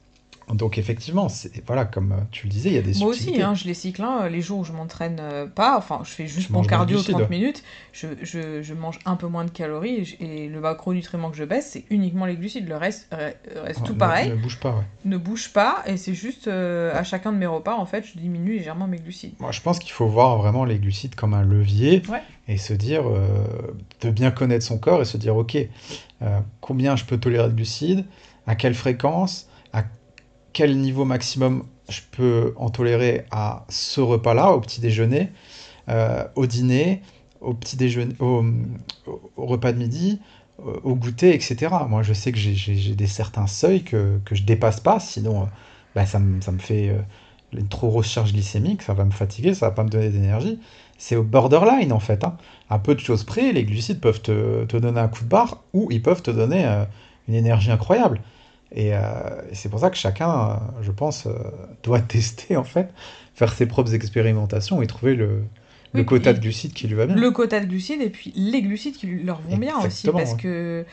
Donc effectivement, c'est voilà, comme euh, tu le disais, il y a des Moi aussi, subtilités. hein, je les cycle. Hein, les jours où je m'entraîne euh, pas, enfin, je fais Tu juste mon manges moins de cardio glucides. trente minutes, je, je, je mange un peu moins de calories et, je- et le macronutriment que je baisse, c'est uniquement les glucides. Le reste euh, reste Oh, tout ne, pareil, ne bouge pas, ouais. ne bouge pas et c'est juste euh, à chacun de mes repas, en fait, je diminue légèrement mes glucides. Moi, je pense qu'il faut voir vraiment les glucides comme un levier Ouais. et se dire, euh, de bien connaître son corps et se dire, ok, euh, combien je peux tolérer de glucides, à quelle fréquence, à quel niveau maximum je peux en tolérer à ce repas-là, au petit déjeuner, euh, au dîner, au petit déjeuner, au, au- au repas de midi, au au goûter, et cetera. Moi, je sais que j'ai j'ai- j'ai des certains seuils que, que je dépasse pas, sinon euh, bah, ça me, ça me fait euh, une trop grosse charge glycémique, ça va me fatiguer, ça va pas me donner d'énergie. C'est au borderline en fait. Hein. À peu de choses près, les glucides peuvent te, te donner un coup de barre ou ils peuvent te donner euh, une énergie incroyable. Et, euh, et c'est pour ça que chacun, euh, je pense, euh, doit tester en fait, faire ses propres expérimentations et trouver le, le Oui, quota de et glucides qui lui va bien. le quota de glucides et puis les glucides qui leur vont bien aussi Exactement, parce ouais. que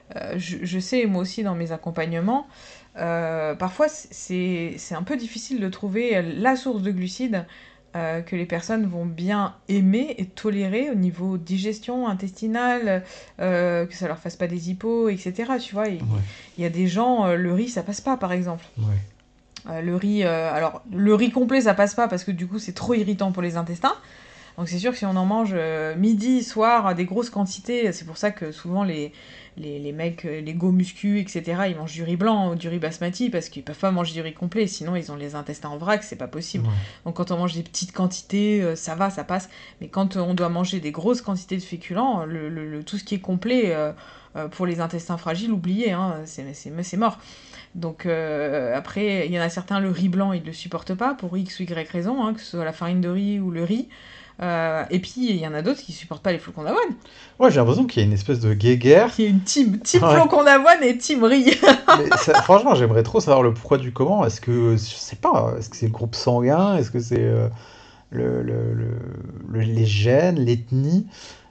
Euh, je, je sais, moi aussi, dans mes accompagnements, euh, parfois c'est c'est un peu difficile de trouver la source de glucides euh, que les personnes vont bien aimer et tolérer au niveau digestion intestinale, euh, que ça leur fasse pas des hippos, et cetera. Tu vois, il Ouais, il y a des gens, euh, le riz, ça passe pas, par exemple. ouais, Euh, le riz, euh, alors le riz complet, ça passe pas parce que du coup, c'est trop irritant pour les intestins. Donc c'est sûr que si on en mange euh, midi, soir, à des grosses quantités, c'est pour ça que souvent les, les, les mecs, euh, les go muscu, et cetera, ils mangent du riz blanc ou du riz basmati parce qu'ils peuvent pas manger du riz complet, sinon ils ont les intestins en vrac, c'est pas possible. ouais. Donc quand on mange des petites quantités, euh, ça va, ça passe. Mais quand on doit manger des grosses quantités de féculents, le, le- le- tout ce qui est complet euh, euh, pour les intestins fragiles, oubliez, hein, c'est c'est- c'est mort. Donc euh, après, il y en a certains, le riz blanc, ils le supportent pas pour X ou Y raison, hein, que ce soit la farine de riz ou le riz. Euh, et puis, il y en a d'autres qui supportent pas les flocons d'avoine. Ouais, j'ai l'impression qu'il y a une espèce de guéguerre. Il y a une team, team Ouais. flocons d'avoine et team riz. Mais ça- franchement, j'aimerais trop savoir le pourquoi du comment. Est-ce que, je sais pas, est-ce que c'est le groupe sanguin? Est-ce que c'est euh, le, le- le- le- les gènes, l'ethnie?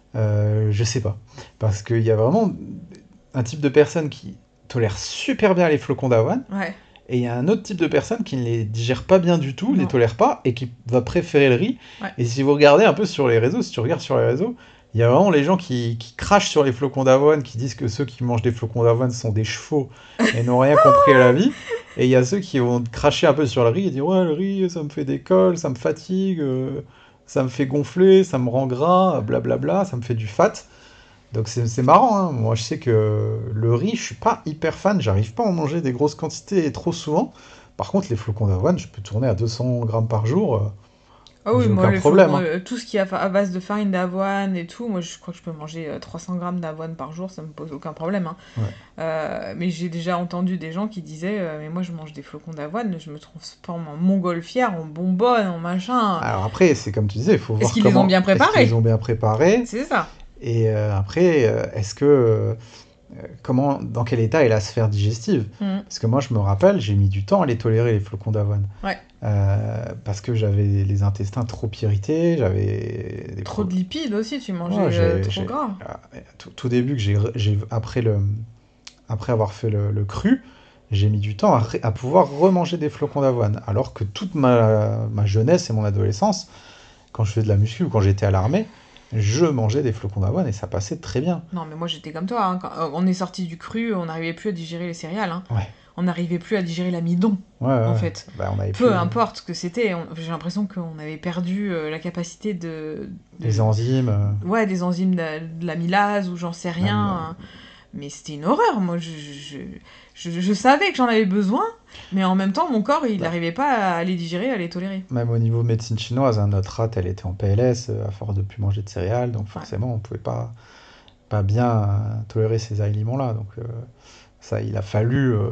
Euh, je sais pas. Parce qu'il y a vraiment un type de personne qui tolère super bien les flocons d'avoine, Ouais, et il y a un autre type de personne qui ne les digère pas bien du tout, ne les non. tolère pas, et qui va préférer le riz. Ouais. Et si vous regardez un peu sur les réseaux, si tu regardes sur les réseaux, il y a vraiment les gens qui, qui crachent sur les flocons d'avoine, qui disent que ceux qui mangent des flocons d'avoine sont des chevaux et n'ont rien compris à la vie. Et il y a ceux qui vont cracher un peu sur le riz et dire ouais, le riz, ça me fait des cols, ça me fatigue, euh, ça me fait gonfler, ça me rend gras, blablabla, ça me fait du fat. Donc c'est c'est marrant, hein. Moi je sais que le riz, je suis pas hyper fan, j'arrive pas à en manger des grosses quantités et trop souvent. Par contre, les flocons d'avoine, je peux tourner à deux cents grammes par jour, euh, Ah oui, j'ai moi, aucun les problème, flocons, hein. euh, tout ce qui est à, fa- à base de farine d'avoine et tout, moi, je crois que je peux manger euh, trois cents grammes d'avoine par jour, ça me pose aucun problème, hein. Ouais. Euh, mais j'ai déjà entendu des gens qui disaient, euh, mais moi, je mange des flocons d'avoine, je me transforme en montgolfière, en bonbonne, en machin. Alors après, c'est comme tu disais, il faut Est-ce voir qu'ils les ont comment bien est-ce qu'ils les préparés? ont bien préparés. C'est ça. Et euh, après, euh, est-ce que euh, comment, dans quel état est la sphère digestive? Mm. Parce que moi, je me rappelle, j'ai mis du temps à les tolérer les flocons d'avoine. Ouais. Euh, parce que j'avais les intestins trop irrités, j'avais des Trop pro- de lipides aussi, tu mangeais Ouais, euh, j'ai, trop j'ai- gras. ah, tout, tout début que j'ai, j'ai après le, après avoir fait le, le cru, j'ai mis du temps à, ré- à pouvoir remanger des flocons d'avoine. Alors que toute ma, ma jeunesse et mon adolescence, quand je faisais de la muscu ou quand j'étais à l'armée, je mangeais des flocons d'avoine et ça passait très bien. Non, mais moi j'étais comme toi, hein. Quand euh, on est sorti du cru, on n'arrivait plus à digérer les céréales, hein. Ouais, On n'arrivait plus à digérer l'amidon, ouais, ouais, en ouais. fait. Bah, on avait plus Peu importe ce que c'était, on- j'ai l'impression qu'on avait perdu euh, la capacité de, de- les enzymes. euh, Ouais, des enzymes de, de l'amylase ou j'en sais rien, même, hein. Mais c'était une horreur, moi. Je, je, je, je savais que j'en avais besoin, mais en même temps, mon corps, il bah, n'arrivait pas à les digérer, à les tolérer. même au niveau médecine chinoise, hein, notre rate, elle était en P L S euh, à force de plus manger de céréales, donc Ouais. forcément, on pouvait pas, pas bien euh, tolérer ces aliments-là. Donc euh, ça, il a fallu euh,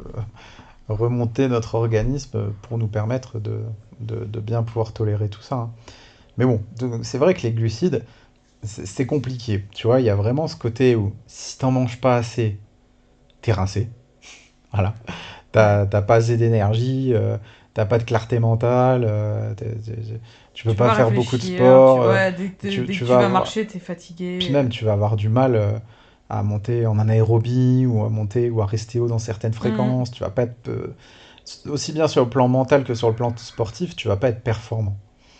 remonter notre organisme pour nous permettre de, de, de bien pouvoir tolérer tout ça, hein. Mais bon, donc, c'est vrai que les glucides, c'est c'est compliqué. Tu vois, il y a vraiment ce côté où si t'en manges pas assez, t'es rincé. Voilà. Ouais. T'as t'as pas assez d'énergie, euh, t'as pas de clarté mentale, euh, t'es- t'es- t'es- tu peux Tu peux pas pas faire beaucoup de réfléchir, tu... sport, euh, ouais, dès que, tu, dès que tu tu vas vas avoir, marcher, t'es puis fatigué. même tu vas avoir du mal euh, à monter en anaérobie ou à monter ou à rester haut dans certaines Mhm. fréquences. Tu vas pas être euh, aussi bien sur le plan mental que sur le plan sportif, tu vas pas être performant.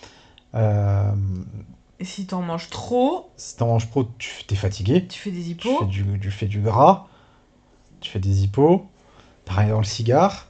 Euh, Et si t'en manges trop, Si t'en manges trop, tu t'es fatigué, tu fais des tu fais hippos. du, tu fais du gras, tu fais des hippos, t'as rien dans le cigare,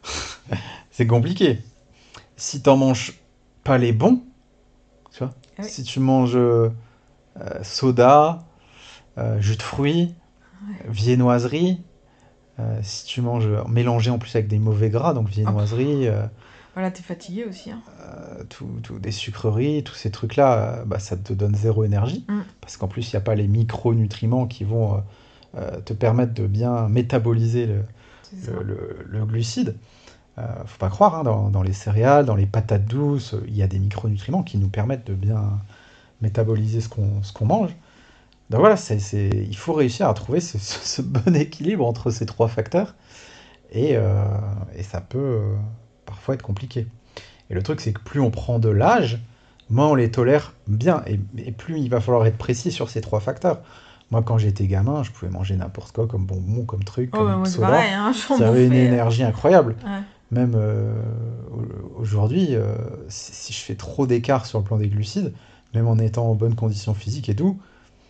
c'est compliqué. Si t'en manges pas les bons, tu vois, Ah oui. si tu manges euh, euh, soda, euh, jus de fruits, viennoiserie, euh, si tu manges euh, mélangé en plus avec des mauvais gras, donc Ah, pff, viennoiserie, euh, voilà, t'es fatigué aussi, hein. euh, tout, tout- des sucreries, tous ces trucs-là, euh, bah, ça te donne zéro énergie, Mm. parce qu'en plus il n'y a pas les micronutriments qui vont euh, euh, te permettre de bien métaboliser le, C'est le, ça. le- le glucide. Euh, faut pas croire, hein, dans, dans les céréales, dans les patates douces, il y a des micronutriments qui nous permettent de bien métaboliser ce qu'on ce qu'on mange. Donc voilà, c'est, c'est- il faut réussir à trouver ce, ce- ce bon équilibre entre ces trois facteurs et, euh, et ça peut euh, parfois être compliqué. Et le truc, c'est que plus on prend de l'âge, moins on les tolère bien et, et plus il va falloir être précis sur ces trois facteurs. Moi, quand j'étais gamin, je pouvais manger n'importe quoi comme bonbon, comme truc, Oh, bah, comme moi, c'est soda. pareil, hein, j'en J'avais une bouffais. énergie incroyable. euh, Ouais. Même euh, au- aujourd'hui, euh, si, si je fais trop d'écart sur le plan des glucides, même en étant en bonne condition physique et tout,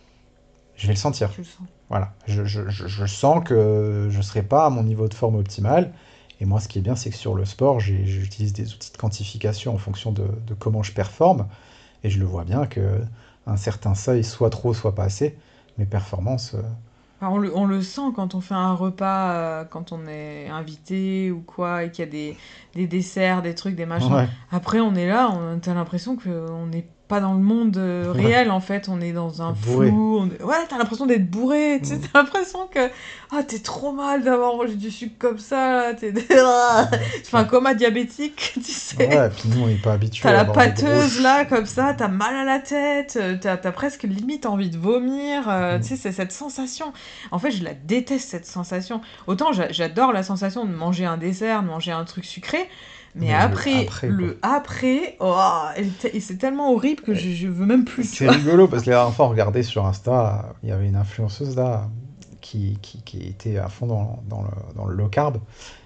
je vais le sentir. Tu le sens. Voilà. Je, je- je- je sens que je ne serai pas à mon niveau de forme optimal. Et moi, ce qui est bien, c'est que sur le sport, j'ai- j'utilise des outils de quantification en fonction de, de comment je performe. Et je le vois bien que un certain seuil, soit trop, soit pas assez, mes performances. euh, Enfin, on le, on le sent quand on fait un repas, euh, quand on est invité ou quoi, et qu'il y a des, des desserts, des trucs, des machins. Ouais, Après, on est là, on, t'as l'impression qu'on n'est pas dans le monde euh, ouais, réel, en fait. On est dans t'es un bourré. flou. on est- Ouais, t'as l'impression d'être bourré. Tu sais, Mm. t'as l'impression que ah, t'es trop mal d'avoir mangé du sucre comme ça. Là, t'es... tu Ouais, c'est fais un clair. coma diabétique, tu Ouais, sais. et puis nous, on n'est pas T'as habitués à la avoir des gros. pâteuse ch- là, comme ça, t'as mal à la tête, euh, t'as, t'as presque limite envie de vomir, euh, tu sais, Mm. c'est cette sensation. En fait, je la déteste cette sensation. Autant j'a- j'adore la sensation de manger un dessert, de manger un truc sucré, mais Mais le après, après, quoi. le après, oh, et te- et c'est tellement horrible que je, je veux même plus, tu C'est vois. rigolo parce que la dernière fois, on regardait sur Insta, il y avait une influenceuse là qui, qui, qui était à fond dans, dans le, dans le low carb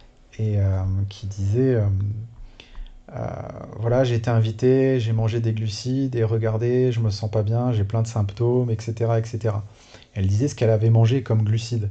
et euh, qui disait euh, euh, voilà, j'ai été invitée, j'ai mangé des glucides et regardez, je me sens pas bien, j'ai plein de symptômes, et cetera, et cetera. Elle disait ce qu'elle avait mangé comme glucides.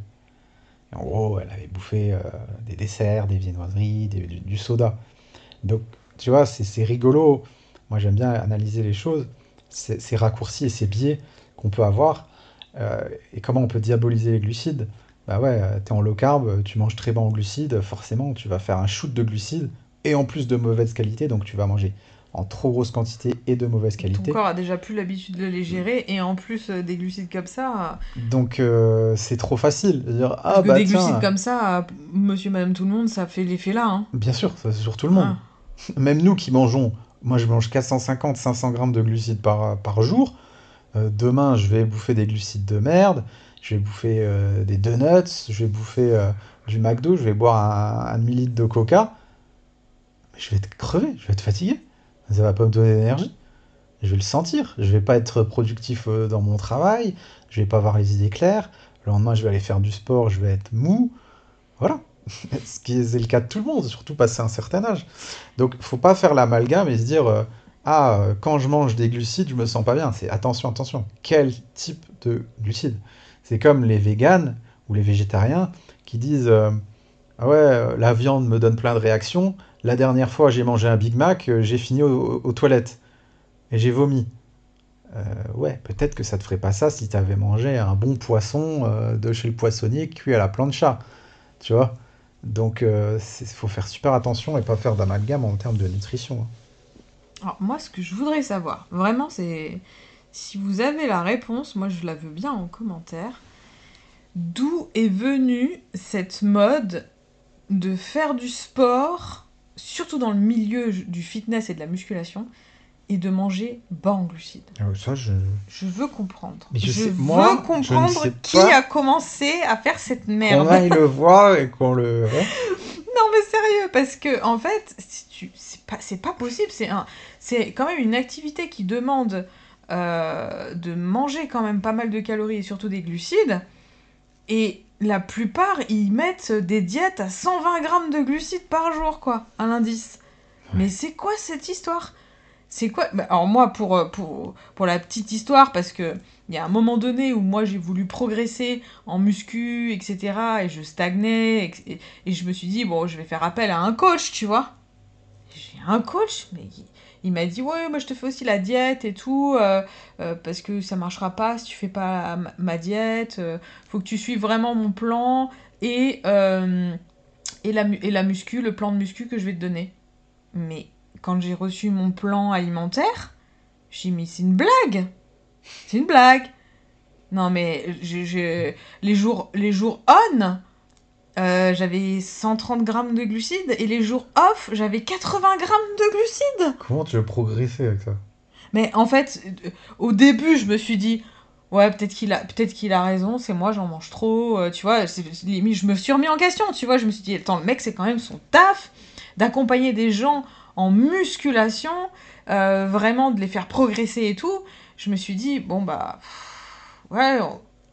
Et en gros, elle avait bouffé euh, des desserts, des viennoiseries, des- du, du soda. Donc, tu vois, c'est c'est rigolo. Moi, j'aime bien analyser les choses, ces, ces raccourcis et ces biais qu'on peut avoir, euh, et comment on peut diaboliser les glucides. Bah ouais, euh, t'es en low carb, tu manges très bas en glucides, forcément, tu vas faire un shoot de glucides, et en plus de mauvaise qualité, donc tu vas manger en trop grosse quantité et de mauvaise Ton qualité. corps a déjà plus l'habitude de les gérer, et en plus euh, des glucides comme ça, euh, Donc, euh, c'est trop facile de dire, parce ah que bah des glucides tiens, comme ça, euh, monsieur, madame, tout le monde, ça fait l'effet là, hein. bien sûr, ça c'est sur tout le monde. Ah. Même nous qui mangeons, moi je mange quatre cent cinquante cinq cents grammes de glucides par, par jour. Euh, demain, je vais bouffer des glucides de merde, je vais bouffer euh, des donuts, je vais bouffer euh, du McDo, je vais boire un, un demi-litre de coca. Mais je vais être crevé, je vais être fatigué. Ça va pas me donner d'énergie. Je vais le sentir. Je vais pas être productif euh, dans mon travail. Je vais pas avoir les idées claires. Le lendemain, je vais aller faire du sport, je vais être mou. Voilà. Ce qui est, c'est le cas de tout le monde, surtout passé un certain âge. Donc, faut pas faire l'amalgame et se dire euh, ah, euh, quand je mange des glucides, je me sens pas bien. C'est attention, attention. Quel type de glucides? C'est comme les véganes ou les végétariens qui disent euh, ah ouais, euh, la viande me donne plein de réactions. La dernière fois, j'ai mangé un Big Mac, euh, j'ai fini au- aux toilettes et j'ai vomi. Euh, ouais, peut-être que ça te ferait pas ça si tu avais mangé un bon poisson euh, de chez le poissonnier cuit à la plancha, tu vois. Donc, il faut faire super attention et pas faire d'amalgame en termes de nutrition. Alors, moi, ce que je voudrais savoir, vraiment, c'est si vous avez la réponse, moi je la veux bien en commentaire. D'où est venue cette mode de faire du sport, surtout dans le milieu du fitness et de la musculation, et de manger bas en glucides? Euh, ça, je... Je veux comprendre. Mais je Je sais, veux moi, je ne comprendre sais qui a pas commencé à faire cette qu'on merde. aille le voir et qu'on le... ouais. Non mais sérieux, parce que en fait, si tu, c'est pas, c'est pas possible. C'est un, c'est quand même une activité qui demande euh, de manger quand même pas mal de calories et surtout des glucides. Et la plupart, ils mettent des diètes à cent vingt grammes de glucides par jour, quoi, à l'indice. Mais Ouais. c'est quoi cette histoire? C'est quoi? Bah, alors moi, pour, euh, pour, pour la petite histoire, parce que il y a un moment donné où moi j'ai voulu progresser en muscu, et cetera. Et je stagnais, et, et- et je me suis dit, bon, je vais faire appel à un coach, tu vois. J'ai un coach, mais il, il m'a dit, ouais, moi je te fais aussi la diète et tout, euh, euh, parce que ça marchera pas si tu fais pas ma, ma diète, euh, faut que tu suives vraiment mon plan et, euh, et, la, mu- et la muscu, le plan de muscu que je vais te donner. Mais quand j'ai reçu mon plan alimentaire, j'ai dit, mais c'est une blague! C'est une blague! Non, mais j'ai, j'ai- les, jours, les jours on, euh, j'avais cent trente grammes de glucides et les jours off, j'avais quatre-vingts grammes de glucides! Comment tu veux progresser avec ça? Mais en fait, euh, au début, je me suis dit, ouais, peut-être qu'il a, peut-être qu'il a raison, c'est moi, j'en mange trop, euh, tu vois. c'est- c'est- limite, je me suis remis en question, tu vois. Je me suis dit, attends, le mec, c'est quand même son taf d'accompagner des gens en musculation, euh, vraiment de les faire progresser et tout. Je me suis dit, bon, bah, pff, ouais, on-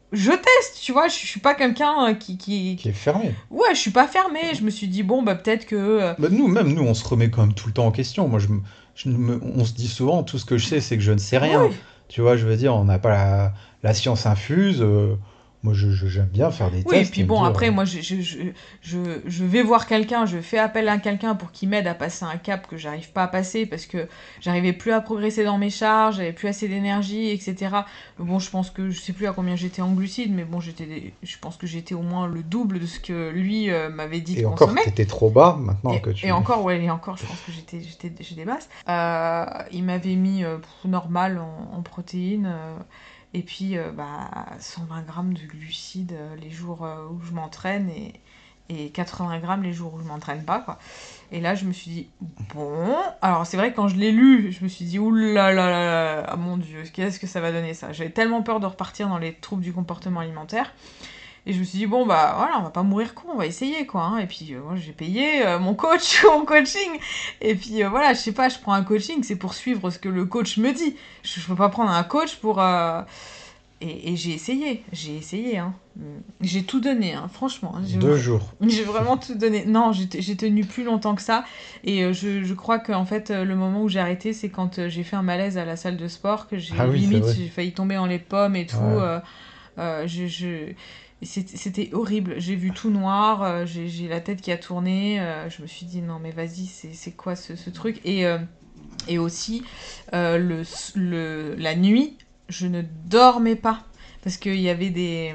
je teste, tu vois, je, je suis pas quelqu'un qui, qui... Qui est fermé. Ouais, je suis pas fermée, je me suis dit, bon, bah peut-être que... euh, Bah, nous, même nous, on se remet quand même tout le temps en question. Moi, je, me- je me- on se dit souvent, tout ce que je sais, c'est que je ne sais rien. Oui, Tu vois, je veux dire, on n'a pas la, la science infuse. euh, moi, je, je- j'aime bien faire des oui, et tests puis et me bon, dire, après, euh, moi, je, je, je, je, je vais voir quelqu'un, je fais appel à quelqu'un pour qu'il m'aide à passer un cap que j'arrive pas à passer parce que j'arrivais plus à progresser dans mes charges, j'avais plus assez d'énergie, et cetera. Bon, je pense que je sais plus à combien j'étais en glucides, mais bon, j'étais, je pense que j'étais au moins le double de ce que lui euh, m'avait dit de et encore, consommer. t'étais trop bas maintenant Et, que et tu. encore, ouais, et encore, je pense que j'étais, j'étais, j'ai des basses. Euh, il m'avait mis euh, normal en, en protéines. euh, et puis, euh, bah, cent vingt grammes de glucides euh, les jours euh, où je m'entraîne et, et quatre-vingts grammes les jours où je m'entraîne pas, quoi. Et là, je me suis dit, bon. Alors, c'est vrai que quand je l'ai lu, je me suis dit, oulala, là là là, là, mon Dieu, qu'est-ce que ça va donner ça? J'avais tellement peur de repartir dans les troubles du comportement alimentaire. Et je me suis dit, bon, bah voilà, on va pas mourir con, on va essayer, quoi. Hein. Et puis, euh, moi, j'ai payé euh, mon coach, mon coaching. Et puis, euh, voilà, je sais pas, je prends un coaching, c'est pour suivre ce que le coach me dit. Je, je peux pas prendre un coach pour. euh, Et, et j'ai essayé, j'ai essayé, hein. J'ai tout donné, hein, franchement. hein. J'ai Deux vra- jours. j'ai vraiment tout donné. Non, j'ai t- j'ai tenu plus longtemps que ça. Et euh, je, je crois qu'en fait, euh, le moment où j'ai arrêté, c'est quand euh, j'ai fait un malaise à la salle de sport, que j'ai Ah oui, c'est limite, vrai. j'ai failli tomber en les pommes et tout. Ouais. euh, euh, je, je... C'était c'était horrible. J'ai vu tout noir, euh, j'ai j'ai la tête qui a tourné. euh, je me suis dit, non, mais vas-y, c'est c'est quoi ce, ce truc? Et, euh, et aussi, euh, le, le, la nuit, je ne dormais pas. Parce qu'il y avait des,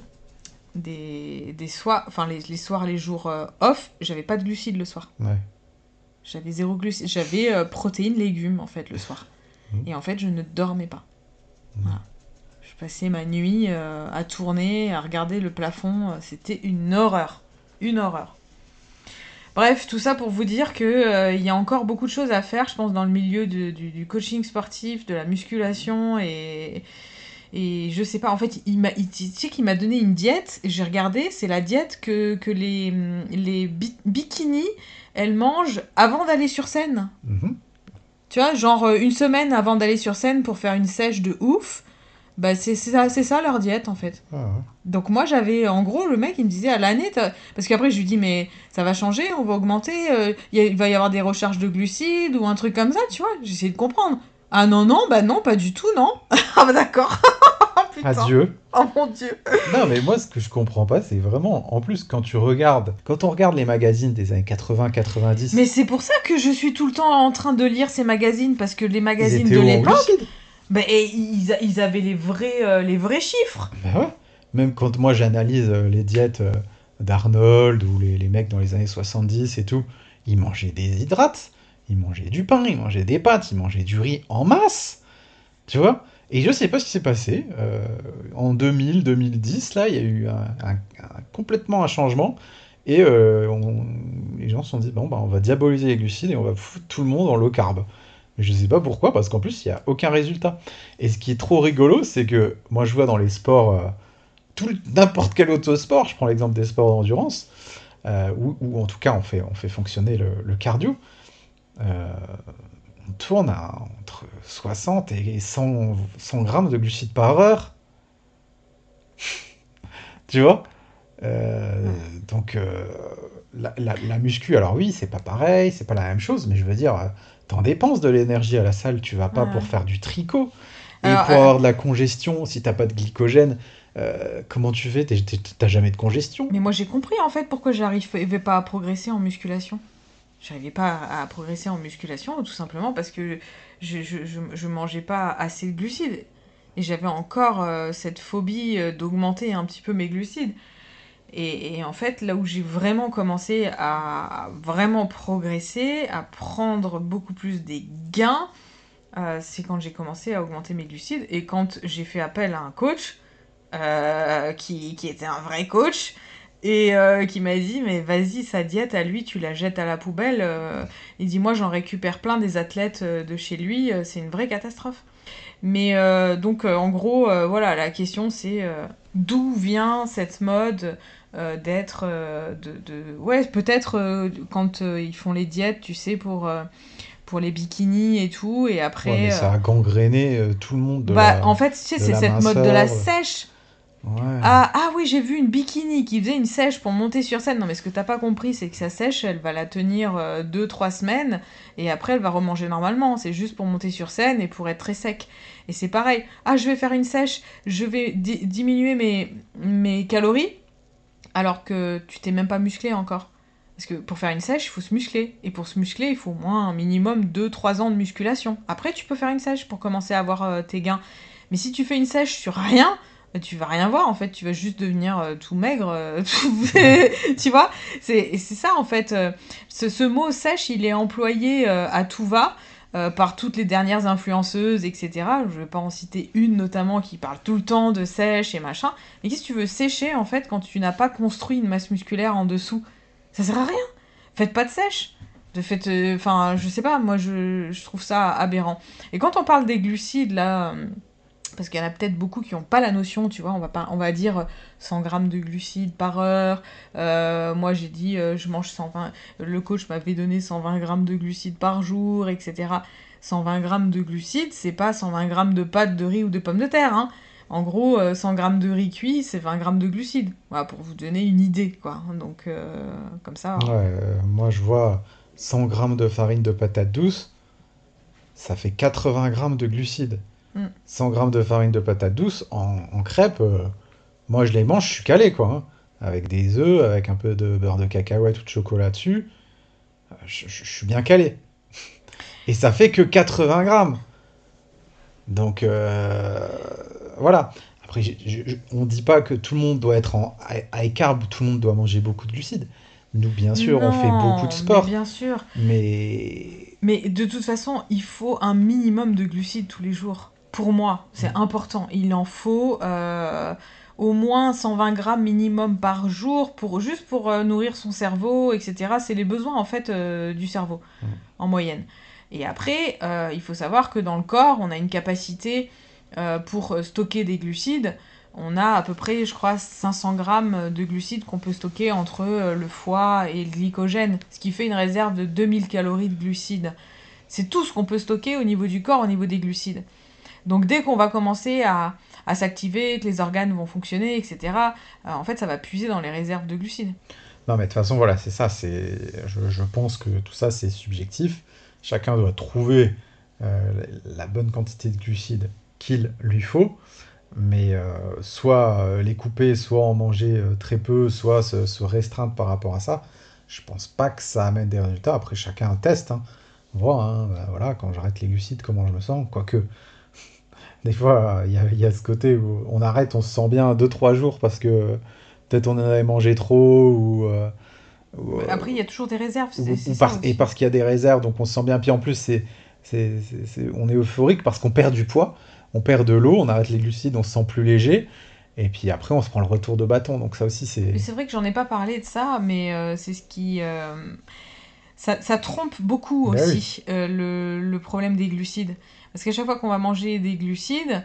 des, des soirs, enfin les, les soirs, les jours euh, off, j'avais pas de glucides le soir. Ouais. J'avais zéro glucides. J'avais euh, protéines, légumes, en fait, le soir. Mhm. Et en fait, je ne dormais pas. Mhm. Voilà. Je passais ma nuit euh, à tourner, à regarder le plafond. euh, C'était une horreur. Une horreur. Bref, tout ça pour vous dire que euh, il y a encore beaucoup de choses à faire, je pense, dans le milieu de- du, du coaching sportif, de la musculation et, et je sais pas. En fait, il m'a, il, tu sais qu'il m'a donné une diète. Et j'ai regardé, c'est la diète que, que les les bi- bikinis elles mangent avant d'aller sur scène. Mhm. Tu vois, genre euh, une semaine avant d'aller sur scène pour faire une sèche de ouf. Bah c'est c'est ça, c'est ça leur diète en fait. Ah, ouais. Donc moi j'avais, en gros le mec il me disait à l'année, t'as- parce qu'après je lui dis mais ça va changer, on va augmenter, euh, il y a- il va y avoir des recharges de glucides ou un truc comme ça, tu vois, j'essaie de comprendre. Ah non non, bah non, pas du tout, non. Ah bah d'accord. Oh putain. Adieu. Oh mon dieu. Non, mais moi, ce que je comprends pas, c'est vraiment, en plus, quand tu regardes, quand on regarde les magazines des années quatre-vingts quatre-vingt-dix, Mais c'est pour ça que je suis tout le temps en train de lire ces magazines, parce que les ils magazines étaient de hauts en l'époque, glucides. bah, et ils, a- ils avaient les vrais, euh, les vrais chiffres. Bah ouais. Même quand moi j'analyse euh, les diètes euh, d'Arnold ou les, les mecs dans les années soixante-dix et tout, ils mangeaient des hydrates, ils mangeaient du pain, ils mangeaient des pâtes, ils mangeaient du riz en masse, tu vois. Et je sais pas ce qui s'est passé. euh, en deux mille, deux mille dix, là, il y a eu un, un- un- complètement un changement. Et euh, on- les gens se sont dit, bon, bah, on va diaboliser les glucides et on va foutre tout le monde en low carb. Mais je sais pas pourquoi, parce qu'en plus, il n'y a aucun résultat. Et ce qui est trop rigolo, c'est que moi, je vois dans les sports, euh, tout le- n'importe quel autosport, je prends l'exemple des sports d'endurance, euh, où, où en tout cas on fait, on fait fonctionner le, le cardio, euh, on tourne à entre soixante et cent, cent grammes de glucides par heure, tu vois. Euh, Ouais. donc euh, la, la- la muscu, alors oui, c'est pas pareil, c'est pas la même chose, mais je veux dire, euh, t'en dépenses de l'énergie à la salle, tu vas pas pour Ouais. faire du tricot. Et Alors, pour euh, avoir de la congestion, si t'as pas de glycogène, euh, comment tu fais? T'es- t'es- T'as jamais de congestion. mais moi j'ai compris en fait pourquoi j'arrivais pas à progresser en musculation. J'arrivais pas à, à progresser en musculation, tout simplement parce que je, je, je, je mangeais pas assez de glucides. Et j'avais encore euh, cette phobie euh, d'augmenter un petit peu mes glucides. Et, et en fait, là où j'ai vraiment commencé à, à vraiment progresser, à prendre beaucoup plus des gains, euh, c'est quand j'ai commencé à augmenter mes glucides et quand j'ai fait appel à un coach euh, qui, qui était un vrai coach et euh, qui m'a dit mais vas-y sa diète à lui tu la jettes à la poubelle. euh. Il dit moi j'en récupère plein des athlètes euh, de chez lui, euh, c'est une vraie catastrophe. Mais euh, donc euh, en gros euh, voilà la question c'est euh, d'où vient cette mode euh, d'être euh, de, de ouais peut-être euh, quand euh, ils font les diètes tu sais pour euh, pour les bikinis et tout et Ouais, mais après euh, ça a gangréné euh, tout le monde de bah en la, fait tu sais de c'est la cette mode de la minceur. sèche. Ouais. Ah, ah oui, j'ai vu une bikini qui faisait une sèche pour monter sur scène. Non, mais ce que t'as pas compris, c'est que sa sèche, elle va la tenir euh, deux trois semaines et après elle va remanger normalement. C'est juste pour monter sur scène et pour être très sec. Et c'est pareil. Ah, je vais faire une sèche, je vais di- diminuer mes, mes calories alors que tu t'es même pas musclé encore. Parce que pour faire une sèche, il faut se muscler. Et pour se muscler, il faut au moins un minimum deux trois ans de musculation. Après, tu peux faire une sèche pour commencer à avoir euh, tes gains. Mais si tu fais une sèche sur rien, euh, tu vas rien voir en fait. Tu vas juste devenir euh, tout maigre. euh, tout- tu vois c'est, et c'est ça en fait. euh, ce, ce mot sèche, il est employé euh, à tout va. euh, par toutes les dernières influenceuses, et cetera. Je vais pas en citer une notamment qui parle tout le temps de sèche et machin. Mais qu'est-ce que tu veux sécher en fait quand tu n'as pas construit une masse musculaire en dessous? Ça sert à rien. Faites pas de sèche. De fait, euh, enfin, je sais pas, moi je, je trouve ça aberrant. Et quand on parle des glucides là, euh, parce qu'il y en a peut-être beaucoup qui n'ont pas la notion, tu vois, on va, pas, on va dire cent grammes de glucides par heure. Euh, moi j'ai dit, euh, je mange cent vingt, le coach m'avait donné cent vingt grammes de glucides par jour, et cetera. cent vingt grammes de glucides, c'est pas cent vingt grammes de pâtes, de riz ou de pommes de terre, hein. En gros, euh, cent grammes de riz cuit, c'est vingt grammes de glucides. Voilà, pour vous donner une idée, quoi. Donc, euh, comme ça. Ouais, Hein. euh, moi je vois cent grammes de farine de patate douce, ça fait quatre-vingts grammes de glucides. Mm. cent grammes de farine de patate douce en, en crêpes, euh, moi je les mange, je suis calé quoi, hein. Avec des œufs, avec un peu de beurre de cacahuète ou de chocolat dessus, euh, je, je- je suis bien calé. Et ça fait que quatre-vingts grammes. Donc euh, voilà. Après, j'ai- je- je- on dit pas que tout le monde doit être en high high carb, ou tout le monde doit manger beaucoup de glucides. Nous, bien sûr, on fait beaucoup de Non, mais sport, bien sûr. mais Mais de toute façon, il faut un minimum de glucides tous les jours. Pour moi, c'est important. Il en faut euh, au moins cent vingt grammes minimum par jour pour juste pour euh, nourrir son cerveau, et cetera. C'est les besoins en fait euh, du cerveau en moyenne. Et après, euh, il faut savoir que dans le corps, on a une capacité euh, pour stocker des glucides. On a à peu près, je crois, cinq cents grammes de glucides qu'on peut stocker entre euh, le foie et le glycogène, ce qui fait une réserve de deux mille calories de glucides. C'est tout ce qu'on peut stocker au niveau du corps, au niveau des glucides. Donc dès qu'on va commencer à, à s'activer, que les organes vont fonctionner, et cetera, euh, en fait, ça va puiser dans les réserves de glucides. non, mais de toute façon, voilà, c'est ça. C'est, je, je pense que tout ça, c'est subjectif. Chacun doit trouver euh, la bonne quantité de glucides qu'il lui faut, mais euh, soit euh, les couper, soit en manger euh, très peu, soit se, se restreindre par rapport à ça. Je pense pas que ça amène des résultats. Après, chacun teste, hein. On voit, hein, bah, voilà, quand j'arrête les glucides, comment je me sens. Quoique, des fois, il y a, il y a ce côté où on arrête, on se sent bien deux trois jours parce que peut-être on en avait mangé trop ou, euh, ou, Mais euh, après, il y a toujours des réserves, c'est ou- c'est ou ça parce, et aussi. parce qu'il y a des réserves, donc on se sent bien. Puis en plus, c'est, c'est, c'est- c'est- on est euphorique parce qu'on perd du poids, on perd de l'eau, on arrête les glucides, on se sent plus léger. Et puis après, on se prend le retour de bâton. Donc ça aussi, Mais c'est... c'est vrai que j'en ai pas parlé de ça, mais euh, c'est ce qui... euh, ça, ça trompe beaucoup Ben oui. aussi euh, le, le problème des glucides. Parce qu'à chaque fois qu'on va manger des glucides,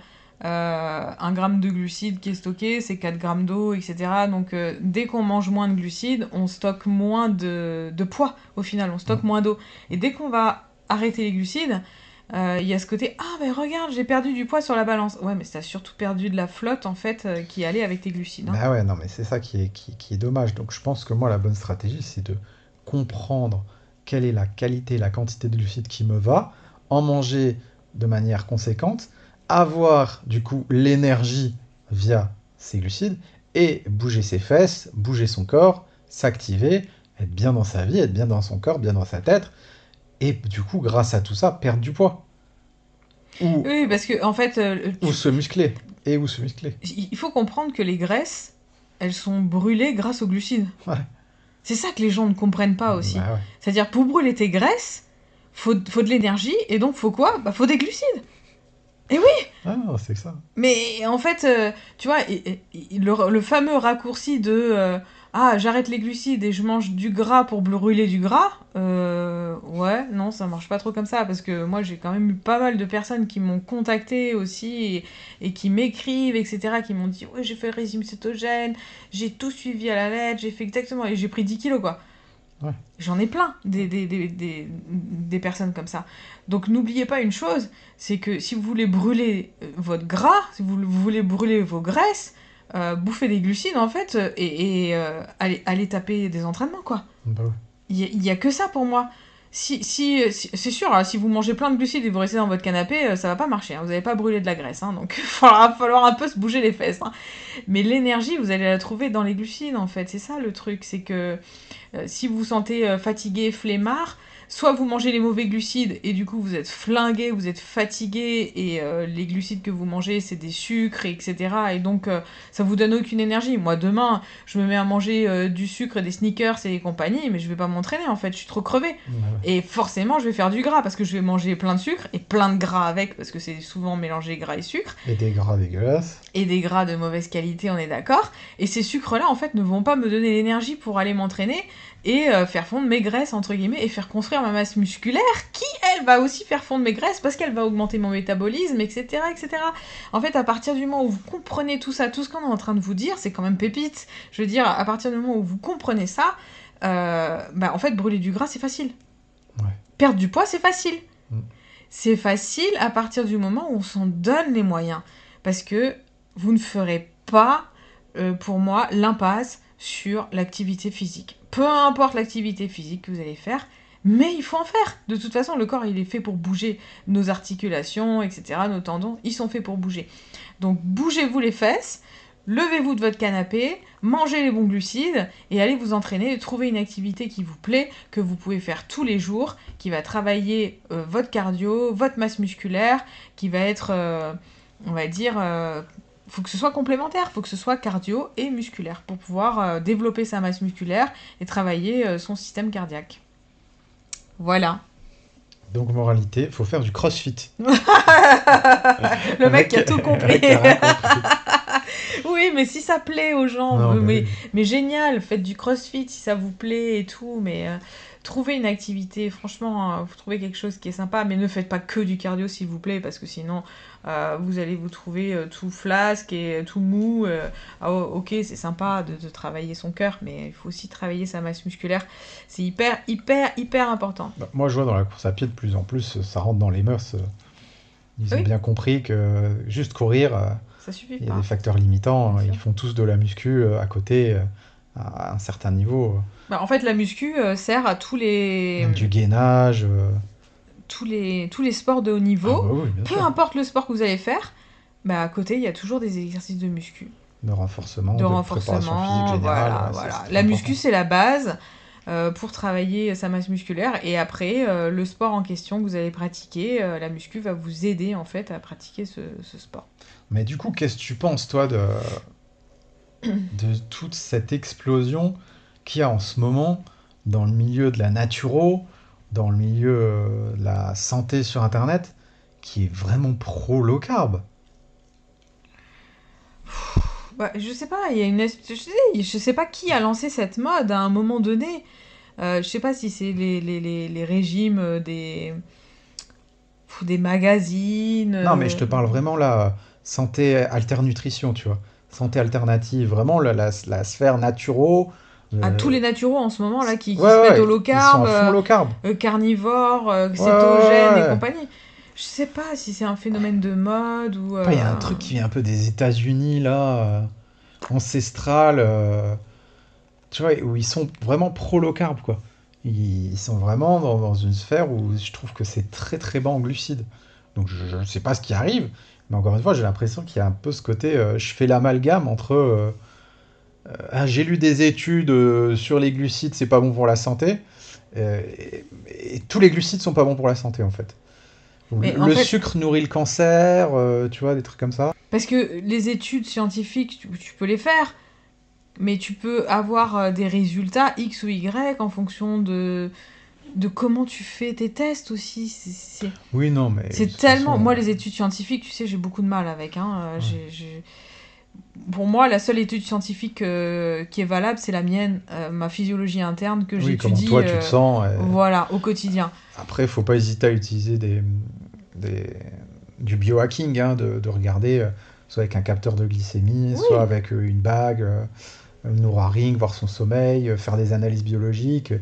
euh, un gramme de glucides qui est stocké, c'est quatre grammes d'eau, et cetera. Donc euh, dès qu'on mange moins de glucides, on stocke moins de, de poids au final, on stocke Mm. moins d'eau. Et dès qu'on va arrêter les glucides, euh, il y a ce côté ah mais regarde j'ai perdu du poids sur la balance. Ouais mais t'as surtout perdu de la flotte en fait euh, qui allait avec tes glucides. Hein. Ben ouais, non, mais c'est ça qui est, qui, qui est dommage. Donc je pense que moi, la bonne stratégie, c'est de comprendre quelle est la qualité, la quantité de glucides qui me va, en manger de manière conséquente, avoir du coup l'énergie via ces glucides, et bouger ses fesses, bouger son corps, s'activer, être bien dans sa vie, être bien dans son corps, bien dans sa tête, et du coup, grâce à tout ça, perdre du poids. Ou, Oui parce que en fait euh, ou tu, se muscler. Et ou se muscler. il faut comprendre que les graisses, elles sont brûlées grâce aux glucides. Ouais. C'est ça que les gens ne comprennent pas aussi. Bah ouais. C'est-à-dire, pour brûler tes graisses, faut, faut de l'énergie, et donc faut quoi? Bah faut des glucides. Et oui, Ah, non, c'est ça. mais en fait, euh, tu vois, et- et- le, le fameux raccourci de euh, ah, j'arrête les glucides et je mange du gras pour brûler du gras, euh, ouais, non, ça marche pas trop comme ça, parce que moi j'ai quand même eu pas mal de personnes qui m'ont contacté aussi et, et qui m'écrivent, et cetera, qui m'ont dit ouais, j'ai fait le régime cétogène, j'ai tout suivi à la lettre, j'ai fait exactement, et j'ai pris dix kilos quoi. Ouais. J'en ai plein des, des, des, des, des personnes comme ça. Donc n'oubliez pas une chose, c'est que si vous voulez brûler euh, votre gras, si vous, vous voulez brûler vos graisses, euh, bouffer des glucides, en fait, euh, et, et euh, aller, aller taper des entraînements, quoi. Bah ouais. Il y, a- il y a que ça pour moi. Si, si, si- c'est sûr, hein, si vous mangez plein de glucides et vous restez dans votre canapé, euh, ça va pas marcher. Hein, vous n'allez pas brûler de la graisse, hein, donc il va falloir un peu se bouger les fesses. Hein. Mais l'énergie, vous allez la trouver dans les glucides, en fait. C'est ça le truc, c'est que euh, si vous vous sentez euh, fatigué, flemmard, soit vous mangez les mauvais glucides et du coup vous êtes flingué, vous êtes fatigué et euh, les glucides que vous mangez c'est des sucres, et etc. Et donc euh, ça vous donne aucune énergie. Moi demain je me mets à manger euh, du sucre, des sneakers et compagnie, mais je vais pas m'entraîner en fait, je suis trop crevée. Bah ouais. Et forcément je vais faire du gras parce que je vais manger plein de sucre et plein de gras avec parce que c'est souvent mélangé gras et sucre. Et des gras dégueulasses. Et des gras de mauvaise qualité, on est d'accord. Et ces sucres-là, en fait, ne vont pas me donner l'énergie pour aller m'entraîner et euh, faire fondre mes graisses, entre guillemets, et faire construire ma masse musculaire, qui, elle, va aussi faire fondre mes graisses parce qu'elle va augmenter mon métabolisme, et cetera, et cetera. En fait, à partir du moment où vous comprenez tout ça, tout ce qu'on est en train de vous dire, c'est quand même pépite. Je veux dire, à partir du moment où vous comprenez ça, euh, bah, en fait, brûler du gras, c'est facile. Ouais. Perdre du poids, c'est facile. Mm. C'est facile à partir du moment où on s'en donne les moyens. Parce que vous ne ferez pas, euh, pour moi, l'impasse sur l'activité physique. Peu importe l'activité physique que vous allez faire, mais il faut en faire. De toute façon, le corps, il est fait pour bouger. Nos articulations, et cetera, nos tendons, ils sont faits pour bouger. Donc, bougez-vous les fesses, levez-vous de votre canapé, mangez les bons glucides et allez vous entraîner. Trouvez une activité qui vous plaît, que vous pouvez faire tous les jours, qui va travailler euh, votre cardio, votre masse musculaire, qui va être, euh, on va dire... Euh, faut que ce soit complémentaire, faut que ce soit cardio et musculaire pour pouvoir euh, développer sa masse musculaire et travailler euh, son système cardiaque. Voilà. Donc, moralité, faut faire du crossfit. Le mec qui a tout compris. Qui a rien compris. Oui, mais si ça plaît aux gens, Non, euh, bah mais, oui. mais génial, faites du crossfit si ça vous plaît et tout, mais euh, trouvez une activité, franchement, euh, vous trouvez quelque chose qui est sympa, mais ne faites pas que du cardio s'il vous plaît, parce que sinon euh, vous allez vous trouver euh, tout flasque et tout mou. euh, ah, oh, ok, c'est sympa de, de travailler son cœur, mais il faut aussi travailler sa masse musculaire. C'est hyper, hyper, hyper important. Bah, moi, je vois dans la course à pied, de plus en plus, ça rentre dans les mœurs. euh, Ils ont Oui, bien compris que juste courir, euh, ça suffit il y a pas. des facteurs limitants. Bien Ils sûr. font tous de la muscu euh, à côté, euh, à un certain niveau. Bah, en fait, la muscu euh, sert à tous les, Du gainage. euh. tous les, tous les sports de haut Ah niveau. bah oui, bien Peu sûr. importe le sport que vous allez faire, bah, à côté, il y a toujours des exercices de muscu, De renforcement, de de préparation physique renforcement. générale. Voilà, Ouais, c'est voilà. c'est très La muscu, important. c'est la base euh, pour travailler sa masse musculaire. Et après, euh, le sport en question que vous allez pratiquer, euh, la muscu va vous aider en fait à pratiquer ce, ce sport. Mais du coup, qu'est-ce que tu penses, toi, de, de toute cette explosion qu'il y a en ce moment dans le milieu de la naturo, dans le milieu euh, de la santé sur Internet, qui est vraiment pro-low carb? Bah, je sais pas, il y a une es- je sais, je sais pas qui a lancé cette mode à un moment donné. Euh, je sais pas si c'est les, les, les, les régimes euh, des, pff, des magazines. Non, mais je euh, te parle vraiment là, santé alter-nutrition, tu vois. Santé alternative, vraiment la, la, la sphère naturo. à euh, tous les naturaux en ce moment là qui, Ouais, qui se mettent au ouais, low ils sont carb, à fond euh, low carb. euh, carnivore, euh, Ouais, ouais, cétogène et ouais. compagnie. Je sais pas si c'est un phénomène de mode ou. Après, il y a euh, un truc qui vient un peu des États-Unis, là, euh, ancestral, euh, tu vois, où ils sont vraiment pro-low carb, quoi. Ils, ils sont vraiment dans, dans une sphère où je trouve que c'est très très bas en glucides. Donc je ne sais pas ce qui arrive, mais encore une fois, j'ai l'impression qu'il y a un peu ce côté, euh, je fais l'amalgame entre, euh, euh, ah, j'ai lu des études euh, sur les glucides, c'est pas bon pour la santé, euh, et, et tous les glucides sont pas bons pour la santé, en fait. Mais en Le fait, sucre nourrit le cancer, euh, tu vois, des trucs comme ça. parce que les études scientifiques, tu, tu peux les faire, mais tu peux avoir euh, des résultats X ou Y en fonction de, de comment tu fais tes tests aussi. C'est c'est- Oui, non, mais de c'est toute tellement. façon, Moi, les études scientifiques, tu sais, j'ai beaucoup de mal avec. Hein. euh, ouais. j'ai- j'ai- Pour moi, la seule étude scientifique euh, qui est valable, c'est la mienne, euh, ma physiologie interne que Oui, comment j'étudie toi tu te euh, sens. et- voilà, au quotidien. Après, faut pas hésiter à utiliser des, des- du biohacking, hein, de, de regarder, euh, soit avec un capteur de glycémie, soit Oui, avec euh, une bague, euh, une Oura Ring, voir son sommeil, euh, faire des analyses biologiques.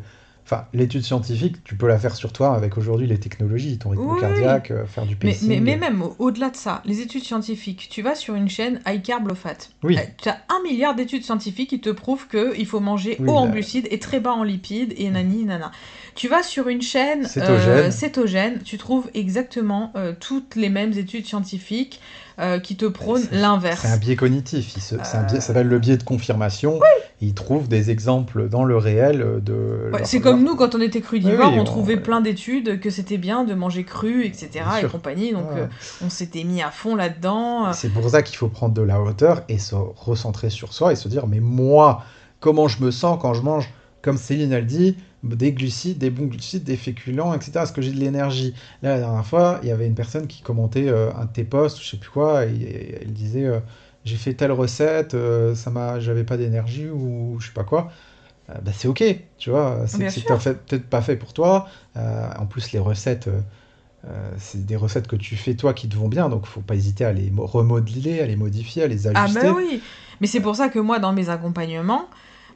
Enfin, l'étude scientifique, tu peux la faire sur toi avec aujourd'hui les technologies, ton rythme Oui, oui, oui. cardiaque, euh, faire du Mais, mais, mais pacing. même au- au-delà de ça, les études scientifiques, tu vas sur une chaîne high carb low fat. Oui, Tu as un milliard d'études scientifiques qui te prouvent qu'il faut manger haut oui, en la- glucides et très bas en lipides et nani nana. Tu vas sur une chaîne euh, cétogène, cétogène, tu trouves exactement euh, toutes les mêmes études scientifiques euh, qui te euh, prônent c'est c'est un l'inverse. biais cognitif. Il se- c'est un biais, ça Euh, s'appelle le biais de confirmation. Ils trouvent des exemples dans le réel euh, de Ouais, c'est leur, comme leur... nous, quand on était Oui, crudivores, oui, on on- trouvait plein d'études que c'était bien de manger cru, bien et cetera et sûr. compagnie, Ouais, donc euh, ouais. on s'était mis à fond là-dedans. Et euh, c'est pour ça qu'il faut prendre de la hauteur et se recentrer sur soi et se dire, mais moi, comment je me sens quand je mange, comme Céline elle dit, des glucides, des bons glucides, des féculents, et cetera. Est-ce que j'ai de l'énergie? Là, la dernière fois, il y avait une personne qui commentait euh, un de tes posts, je sais plus quoi, et, et elle disait, euh, j'ai fait telle recette, euh, ça m'a, j'avais pas d'énergie ou je sais pas quoi. Euh, bah, c'est ok, tu vois, c'est Bien que c'est sûr. fait- peut-être pas fait pour toi. Euh, en plus, les recettes, euh, euh, c'est des recettes que tu fais toi qui te vont bien, donc faut pas hésiter à les mo- remodeler, à les modifier, à les Ah ben ajuster. oui, mais c'est pour ça que moi, dans mes accompagnements,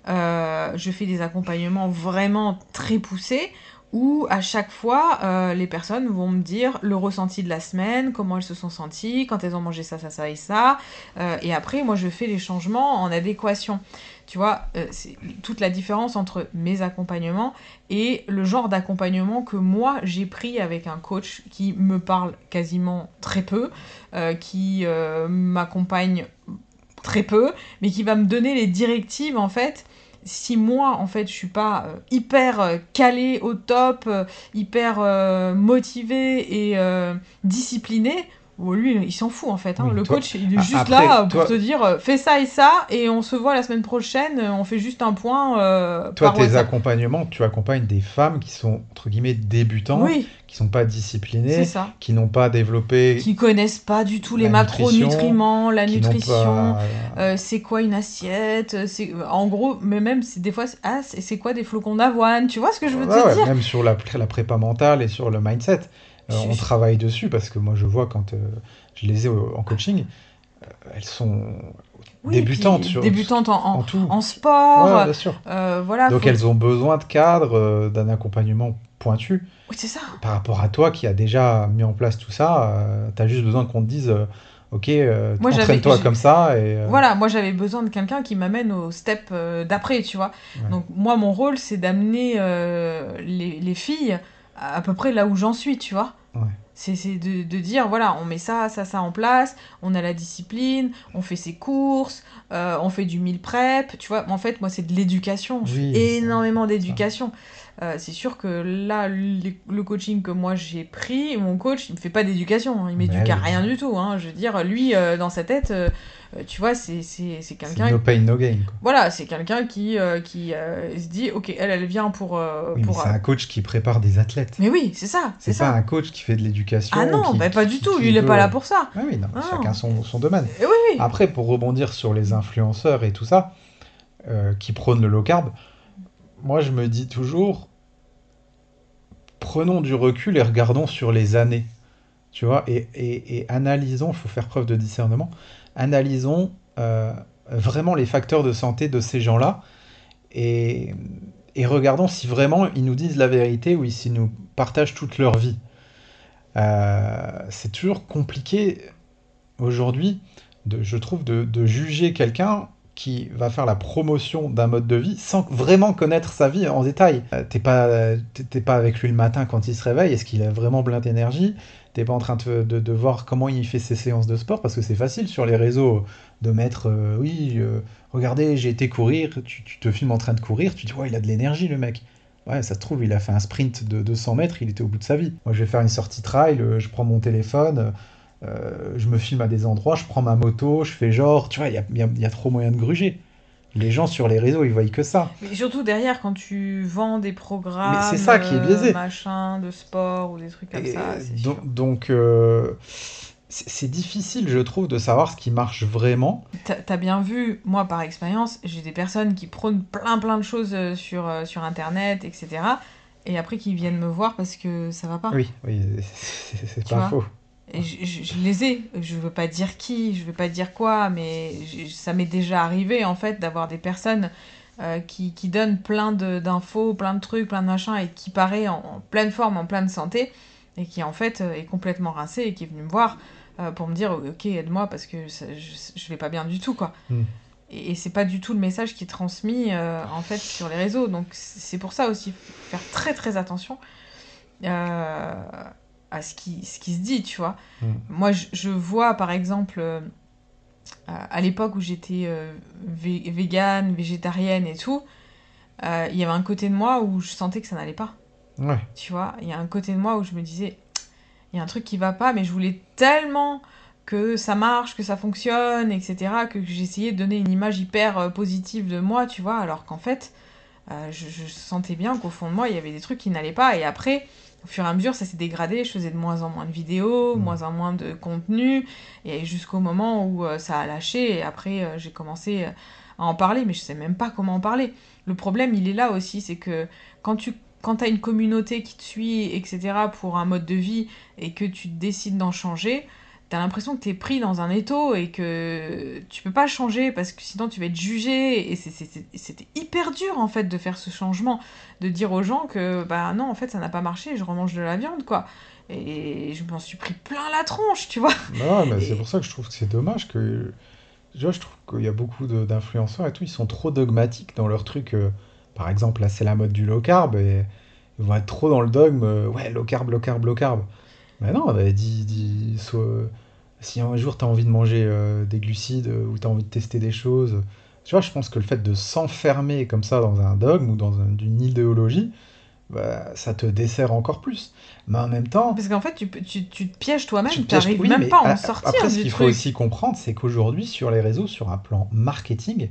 euh, je fais des accompagnements vraiment très poussés où à chaque fois, euh, les personnes vont me dire le ressenti de la semaine, comment elles se sont senties, quand elles ont mangé ça, ça, ça et ça. Euh, et après, moi, je fais les changements en adéquation. Tu vois, euh, c'est toute la différence entre mes accompagnements et le genre d'accompagnement que moi, j'ai pris avec un coach qui me parle quasiment très peu, euh, qui euh, m'accompagne très peu, mais qui va me donner les directives en fait. Si moi en fait je suis pas euh, hyper euh, calé au top, euh, hyper euh, motivé et euh, discipliné, bon, lui il s'en fout en fait. Hein. Oui, Le toi, coach il est a- juste après, là pour te toi, dire euh, fais ça et ça et on se voit la semaine prochaine, euh, on fait juste un point euh, toi, par tes WhatsApp. accompagnements, tu accompagnes des femmes qui sont entre guillemets débutantes, Oui, qui sont pas c'est disciplinées, ça. qui n'ont pas développé Qui connaissent pas du tout les la nutrition, macronutriments, la qui n'ont nutrition, pas. euh, c'est quoi une assiette, c'est en gros, mais même c'est des fois c'est- ah c'est c'est quoi des flocons d'avoine, tu vois ce que je veux te Ouais, ouais, dire? même sur la, pré- la prépa mentale et sur le mindset, euh, Je- on je- travaille dessus parce que moi je vois quand euh, je les ai au- en coaching, elles sont Oui, débutantes puis sur, débutante en, en, en tout. en sport, Ouais, euh, bien sûr. euh, voilà, Donc faut. elles ont besoin de cadres, euh, d'un accompagnement pointu. Oui, c'est ça. Par rapport à toi qui a déjà mis en place tout ça, tu as juste besoin qu'on te dise, euh, ok, euh, Moi j'avais, entraîne-toi je- comme ça et euh, voilà, moi j'avais besoin de quelqu'un qui m'amène au step euh, d'après, tu vois. ouais, Donc moi mon rôle c'est d'amener euh, les, les filles à, à peu près là où j'en suis, tu vois. ouais. C'est c'est de, de dire, voilà, on met ça, ça, ça en place, on a la discipline, on fait ses courses, euh, on fait du meal prep, tu vois. En fait, moi, c'est de l'éducation. Je fais Oui, ça, énormément ça. d'éducation. Euh, c'est sûr que là, les- le coaching que moi j'ai pris, mon coach, il me fait pas d'éducation. Hein, il Mais m'éduque à oui, rien du tout. Hein. Je veux dire, lui, euh, dans sa tête, euh, euh, tu vois, c'est c'est- c'est c'est quelqu'un. no pain, no gain, quoi. Voilà, c'est quelqu'un qui, euh, qui euh, se dit, ok, elle, elle vient pour. euh, Oui, mais pour c'est euh, un coach qui prépare des athlètes. Mais oui, c'est ça, c'est C'est pas ça. un coach qui fait de Ah l'éducation ou non, qui, bah pas qui, du qui, tout, lui, qui il est pas veut. là pour ça. Ah oui, non, Ah chacun non. son, son domaine. Eh oui, oui. Après, pour rebondir sur les influenceurs et tout ça, euh, qui prônent le low carb, moi je me dis toujours, prenons du recul et regardons sur les années. Tu vois, et, et, et analysons, il faut faire preuve de discernement, analysons euh, vraiment les facteurs de santé de ces gens-là et, et regardons si vraiment ils nous disent la vérité ou s'ils nous partagent toute leur vie. Euh, c'est toujours compliqué aujourd'hui, de, je trouve, de, de juger quelqu'un qui va faire la promotion d'un mode de vie sans vraiment connaître sa vie en détail. Euh, T'es pas, t'es t'es pas avec lui le matin quand il se réveille, est-ce qu'il a vraiment plein d'énergie? T'es pas en train de, de- de voir comment il fait ses séances de sport, parce que c'est facile sur les réseaux de mettre, euh, oui, euh, regardez, j'ai été courir, tu, tu te filmes en train de courir, tu dis, ouais, il a de l'énergie le mec. Ouais, ça se trouve, il a fait un sprint de deux cents mètres, il était au bout de sa vie. Moi, je vais faire une sortie trail, euh, je prends mon téléphone, euh, je me filme à des endroits, je prends ma moto, je fais genre, tu vois, il y a, il y a- il y a trop moyen de gruger. Les gens sur les réseaux, ils voient que ça. Mais surtout derrière, quand tu vends des Mais c'est programmes, ça qui est euh, biaisé. machin, de sport ou des trucs comme Et ça, c'est donc, sûr. donc, euh, c'est c'est difficile, je trouve, de savoir ce qui marche vraiment. T'as t'as bien vu, moi par expérience, j'ai des personnes qui prônent plein plein de choses euh, sur, euh, sur internet, et cetera. Et après qui viennent me voir parce que ça va pas, Oui, oui, c'est c'est tu pas vois. faux. Et je, je- je les ai, je veux pas dire qui, je veux pas dire quoi, mais je- ça m'est déjà arrivé en fait d'avoir des personnes euh, qui, qui donne plein de- d'infos, plein de trucs, plein de machins, et qui paraît en, en pleine forme, en pleine santé, et qui en fait euh, est complètement rincé, et qui est venu me voir euh, pour me dire ok, aide-moi parce que ça- je, je vais pas bien du tout, quoi. Hmm. Et, et c'est pas du tout le message qui est transmis euh, en fait sur les réseaux. Donc c'est c'est pour ça aussi, faire très très attention euh, à ce qui, ce qui se dit, tu vois. Hmm. Moi, je, je vois par exemple, euh, à l'époque où j'étais euh, vé- végane, végétarienne et tout, euh, il y avait un côté de moi où je sentais que ça n'allait pas. Ouais. Tu vois, il y a un côté de moi où je me disais, il y a un truc qui va pas, mais je voulais tellement que ça marche, que ça fonctionne, et cetera, que j'essayais de donner une image hyper euh, positive de moi, tu vois, alors qu'en fait, euh, je, je sentais bien qu'au fond de moi, il y avait des trucs qui n'allaient pas. Et après, au fur et à mesure, ça s'est dégradé. Je faisais de moins en moins de vidéos, Hmm. moins en moins de contenu, et jusqu'au moment où euh, ça a lâché. Et après, euh, j'ai commencé euh, à en parler, mais je sais même pas comment en parler. Le problème, il est là aussi, c'est que quand tu quand t'as une communauté qui te suit, et cetera, pour un mode de vie, et que tu décides d'en changer, t'as l'impression que t'es pris dans un étau et que tu peux pas changer parce que sinon tu vas être jugé. Et c'est- c'est- c'est- c'était hyper dur en fait de faire ce changement, de dire aux gens que bah non, en fait ça n'a pas marché, je remange de la viande, quoi. Et je m'en suis pris plein la tronche, tu vois. Bah ouais, mais c'est Et pour ça que je trouve que c'est dommage que. Tu vois, je trouve qu'il y a beaucoup de- d'influenceurs et tout, ils sont trop dogmatiques dans leur truc. euh, Par exemple, là, c'est la mode du low carb et ils vont être trop dans le dogme. euh, ouais, low carb, low carb, low carb. Mais non, bah, dis, dis, soit- si un jour tu as envie de manger euh, des glucides euh, ou tu as envie de tester des choses, tu vois, je pense que le fait de s'enfermer comme ça dans un dogme ou dans un- une idéologie, bah, ça te dessert encore plus. Mais en même temps, parce qu'en fait tu, peux- tu, tu te pièges tu toi-même, te pièges. t'arrives Oui, même mais pas à en a- après, sortir ce du qu'il faut aussi truc. comprendre, c'est qu'aujourd'hui, sur les réseaux, sur un plan marketing,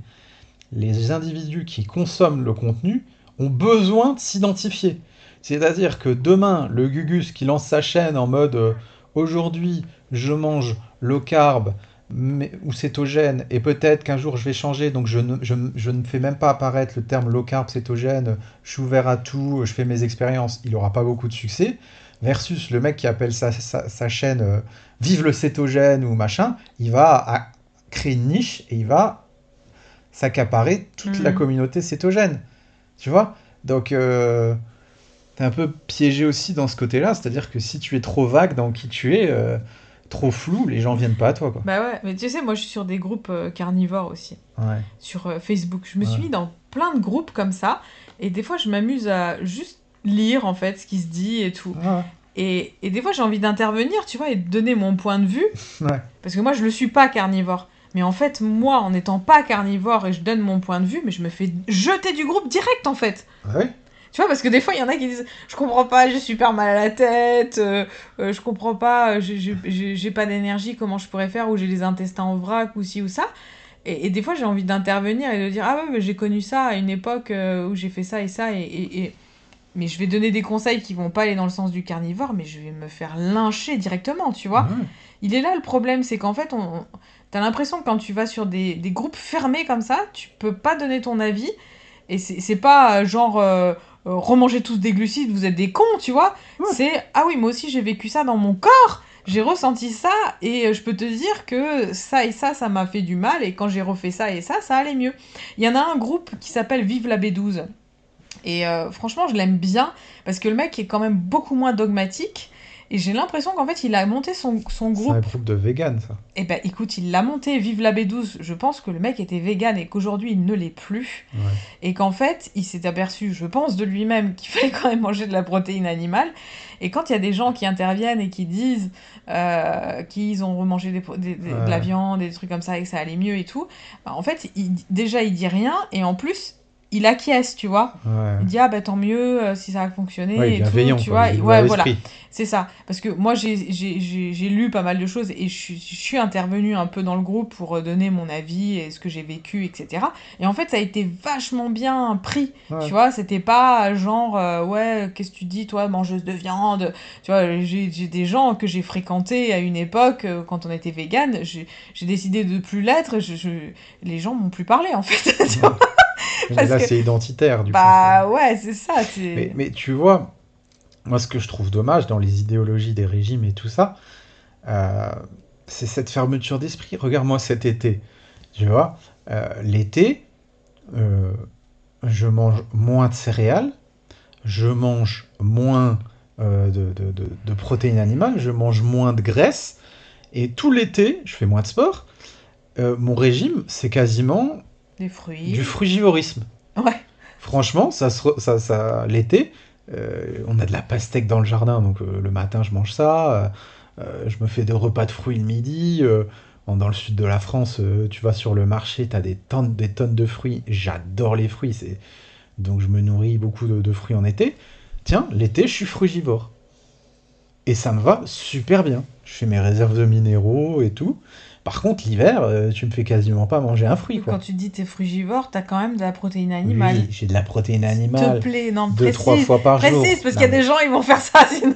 les individus qui consomment le contenu ont besoin de s'identifier. C'est-à-dire que demain, le Gugus qui lance sa chaîne en mode euh, aujourd'hui je mange low carb mais- ou cétogène et peut-être qu'un jour je vais changer donc je ne, je, je ne fais même pas apparaître le terme low carb cétogène, je suis ouvert à tout, je fais mes expériences, il n'aura pas beaucoup de succès versus le mec qui appelle sa, sa, sa chaîne euh, Vive le cétogène ou machin, il va à- créer une niche et il va s'accaparer toute la Hmm. communauté cétogène. Tu vois. Donc, euh, t'es un peu piégé aussi dans ce côté-là. C'est-à-dire que si tu es trop vague dans qui tu es, euh, trop flou, les gens viennent pas à toi, quoi. Bah ouais, mais tu sais, moi je suis sur des groupes euh, carnivores aussi, Ouais, sur euh, Facebook. Je me suis ouais, mis dans plein de groupes comme ça, et des fois je m'amuse à juste lire en fait ce qui se dit et tout. ouais, Et, et des fois j'ai envie d'intervenir, tu vois, et de donner mon point de vue, ouais. parce que moi je le suis pas carnivore. Mais en fait, moi, en n'étant pas carnivore et je donne mon point de vue, mais je me fais jeter du groupe direct en fait. Ah ouais. Tu vois, parce que des fois, il y en a qui disent je comprends pas, j'ai super mal à la tête, euh, euh, je comprends pas, j'ai- j'ai j'ai- j'ai pas d'énergie, comment je pourrais faire, ou j'ai les intestins en vrac, ou ci ou ça. Et, et des fois, j'ai envie d'intervenir et de dire ah ouais, mais j'ai connu ça à une époque euh, où j'ai fait ça et ça, et, et, et- mais je vais donner des conseils qui vont pas aller dans le sens du carnivore, mais je vais me faire lyncher directement, tu vois. Ouais. Il est là le problème, c'est qu'en fait, on, on- t'as l'impression que quand tu vas sur des, des groupes fermés comme ça, tu peux pas donner ton avis. Et c'est c'est pas euh, genre euh, euh, remangez tous des glucides, vous êtes des cons, tu vois. Ouais. C'est ah oui, moi aussi j'ai vécu ça dans mon corps, j'ai ressenti ça, et euh, je peux te dire que ça et ça, ça m'a fait du mal, et quand j'ai refait ça et ça, ça allait mieux. Il y en a un groupe qui s'appelle Vive la B douze. Et euh, franchement, je l'aime bien parce que le mec est quand même beaucoup moins dogmatique. Et j'ai l'impression qu'en fait, il a monté son, son C'est un groupe. groupe de vegan, ça. Et ben écoute, il l'a monté, Vive la B douze. Je pense que le mec était vegan et qu'aujourd'hui, il ne l'est plus. Ouais. Et qu'en fait, il s'est aperçu, je pense, de lui-même qu'il fallait quand même manger de la protéine animale. Et quand il y a des gens qui interviennent et qui disent euh, qu'ils ont remangé des, des- des- de la Ouais. viande, des trucs comme ça, et que ça allait mieux et tout, bah, en fait, il, déjà, il dit rien. Et en plus, il acquiesce, tu vois. Ouais. Il dit ah bah tant mieux euh, si ça a Ouais, il est fonctionné et tout, bienveillant, tu quoi. vois. Il est Et ouvert ouais, voilà, d'esprit. c'est ça. Parce que moi j'ai j'ai- j'ai- j'ai lu pas mal de choses et je, suis- je suis intervenue un peu dans le groupe pour euh, donner mon avis et ce que j'ai vécu, et cetera. Et en fait ça a été vachement bien pris, Ouais. tu vois. C'était pas genre euh, ouais, qu'est-ce que tu dis toi, mangeuse de viande. Tu vois, j'ai j'ai des gens que j'ai fréquentés à une époque euh, quand on était vegan. J'ai j'ai décidé de plus l'être. Je, je- les gens m'ont plus parlé en fait. Tu Ouais. vois. Mais Parce là, que c'est identitaire, du coup. c'est- bah ouais, c'est ça. Mais, C'est mais tu vois, moi, ce que je trouve dommage dans les idéologies des régimes et tout ça, euh, c'est cette fermeture d'esprit. Regarde-moi cet été, tu vois, euh, l'été, euh, je mange moins de céréales, je mange moins euh, de, de- de- de protéines animales, je mange moins de graisse, et tout l'été, je fais moins de sport. Euh, mon régime, c'est quasiment Des du fruits. frugivorisme. Ouais. Franchement, ça, se re- ça, ça, l'été, euh, on a de la pastèque dans le jardin, donc euh, le matin, je mange ça. Euh, euh, je me fais des repas de fruits le midi. Euh, en- dans le sud de la France, euh, tu vas sur le marché, tu as des tonnes, des tonnes de fruits. J'adore les fruits, c'est... donc je me nourris beaucoup de, de fruits en été. Tiens, l'été, je suis frugivore. Et ça me va super bien. Je fais mes réserves de minéraux et tout. Par contre, l'hiver, euh, tu me fais quasiment pas manger un fruit, Oui, quand quoi. tu dis t'es frugivore, t'as quand même de la protéine animale. Oui, j'ai de la protéine S'il te animale, plaît, non, deux, trois précise, fois par précise, jour. parce qu'il y Non a des mais, gens, ils vont faire ça sinon.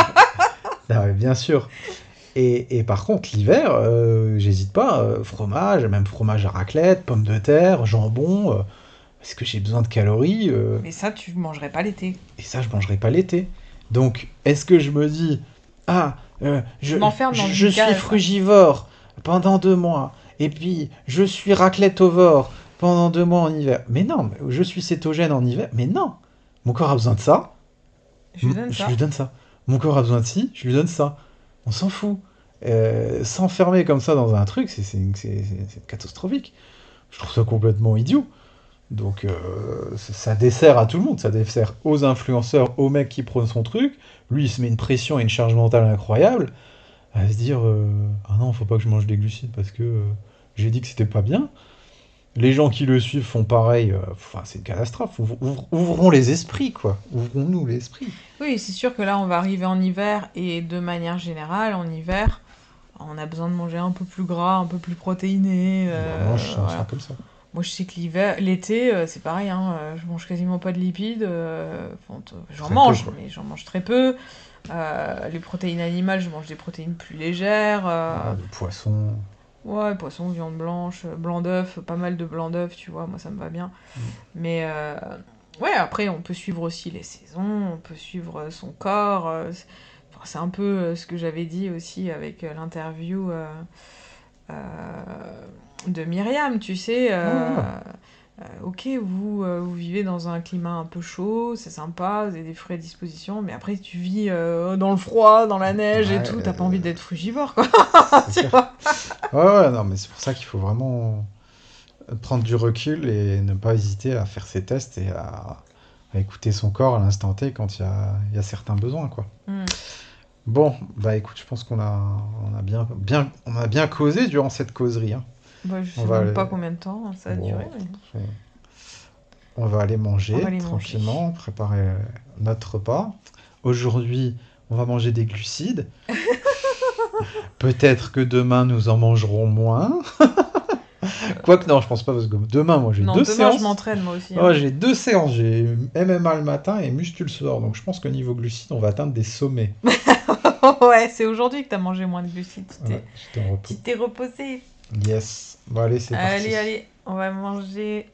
non, mais bien sûr. Et, et par contre, l'hiver, euh, j'hésite pas, euh, fromage, même fromage à raclette, pommes de terre, jambon, euh, parce que j'ai besoin de calories, euh, Mais ça, tu mangerais pas l'été. et ça, je mangerai pas l'été. Donc, est-ce que je me dis, ah, euh, je, Tu m'enfermes je, dans je une suis case, là. frugivore pendant deux mois, et puis je suis raclettovore pendant deux mois en hiver. Mais non, mais je suis cétogène en hiver. Mais non, mon corps a besoin de ça, Je lui m- donne je lui ça. donne ça. Mon corps a besoin de ci, je lui donne ça. On s'en fout. Euh, s'enfermer comme ça dans un truc, c'est c'est- c'est- c'est- c'est catastrophique. Je trouve ça complètement idiot. Donc euh, ça ça dessert à tout le monde, ça dessert aux influenceurs, aux mecs qui prônent son truc. Lui, il se met une pression et une charge mentale incroyable à se dire euh, ah non, faut pas que je mange des glucides parce que euh, j'ai dit que c'était pas bien. Les gens qui le suivent font pareil. euh, Enfin, c'est une catastrophe. Ouvre- ouvre- ouvrons les esprits, quoi. Ouvrons-nous l'esprit. Oui, c'est sûr que là, on va arriver en hiver et de manière générale, en hiver, on a besoin de manger un peu plus gras, un peu plus protéiné. Bah, moi, je euh, sens ça voilà. comme ça. Moi, je sais que l'hiver, l'été, euh, c'est pareil, hein, euh, je mange quasiment pas de lipides. euh, enfin, t- j'en Très peu, mange, quoi. mais j'en mange très peu. Euh, les protéines animales, je mange des protéines plus légères. euh, Ouais, le poisson. ouais, poisson, viande blanche, euh, blanc d'œuf, pas mal de blanc d'œuf, tu vois, moi ça me va bien. Mm. Mais euh, ouais, après, on peut suivre aussi les saisons, on peut suivre euh, son corps. euh, c'est enfin, c'est un peu euh, ce que j'avais dit aussi avec euh, l'interview euh, euh, de Myriam, tu sais. Ouais, euh, ouais. euh, ok, vous, euh, vous vivez dans un climat un peu chaud, c'est sympa, vous avez des fruits à disposition, mais après tu vis euh, dans le froid, dans la neige et Ouais, tout, t'as pas euh, envie d'être frugivore, quoi. c'est Tu clair. vois. Ouais, ouais, non, mais c'est pour ça qu'il faut vraiment prendre du recul et ne pas hésiter à faire ses tests et à, à écouter son corps à l'instant T quand il y a, il y a certains besoins, quoi. Hmm. Bon, bah écoute, je pense qu'on a, on a bien, bien, on a bien causé durant cette causerie, hein. Bah, je On sais va même aller, pas combien de temps ça a duré, bon, mais on va aller on va manger les manger. tranquillement, préparer notre repas. Aujourd'hui, on va manger des glucides. Peut-être que demain, nous en mangerons moins. Quoique non, je pense pas parce que demain, moi, j'ai Non, deux demain je séances. m'entraîne moi aussi, Oh, hein. j'ai deux séances. J'ai M M A le matin et muscu le soir. Donc, je pense qu'au niveau glucides, on va atteindre des sommets. Ouais, c'est aujourd'hui que t'as mangé moins de glucides, tu Ouais, t'es j'étais en repos. tu t'es reposé. Yes. Bon, allez, c'est Allez, parti. allez, on va manger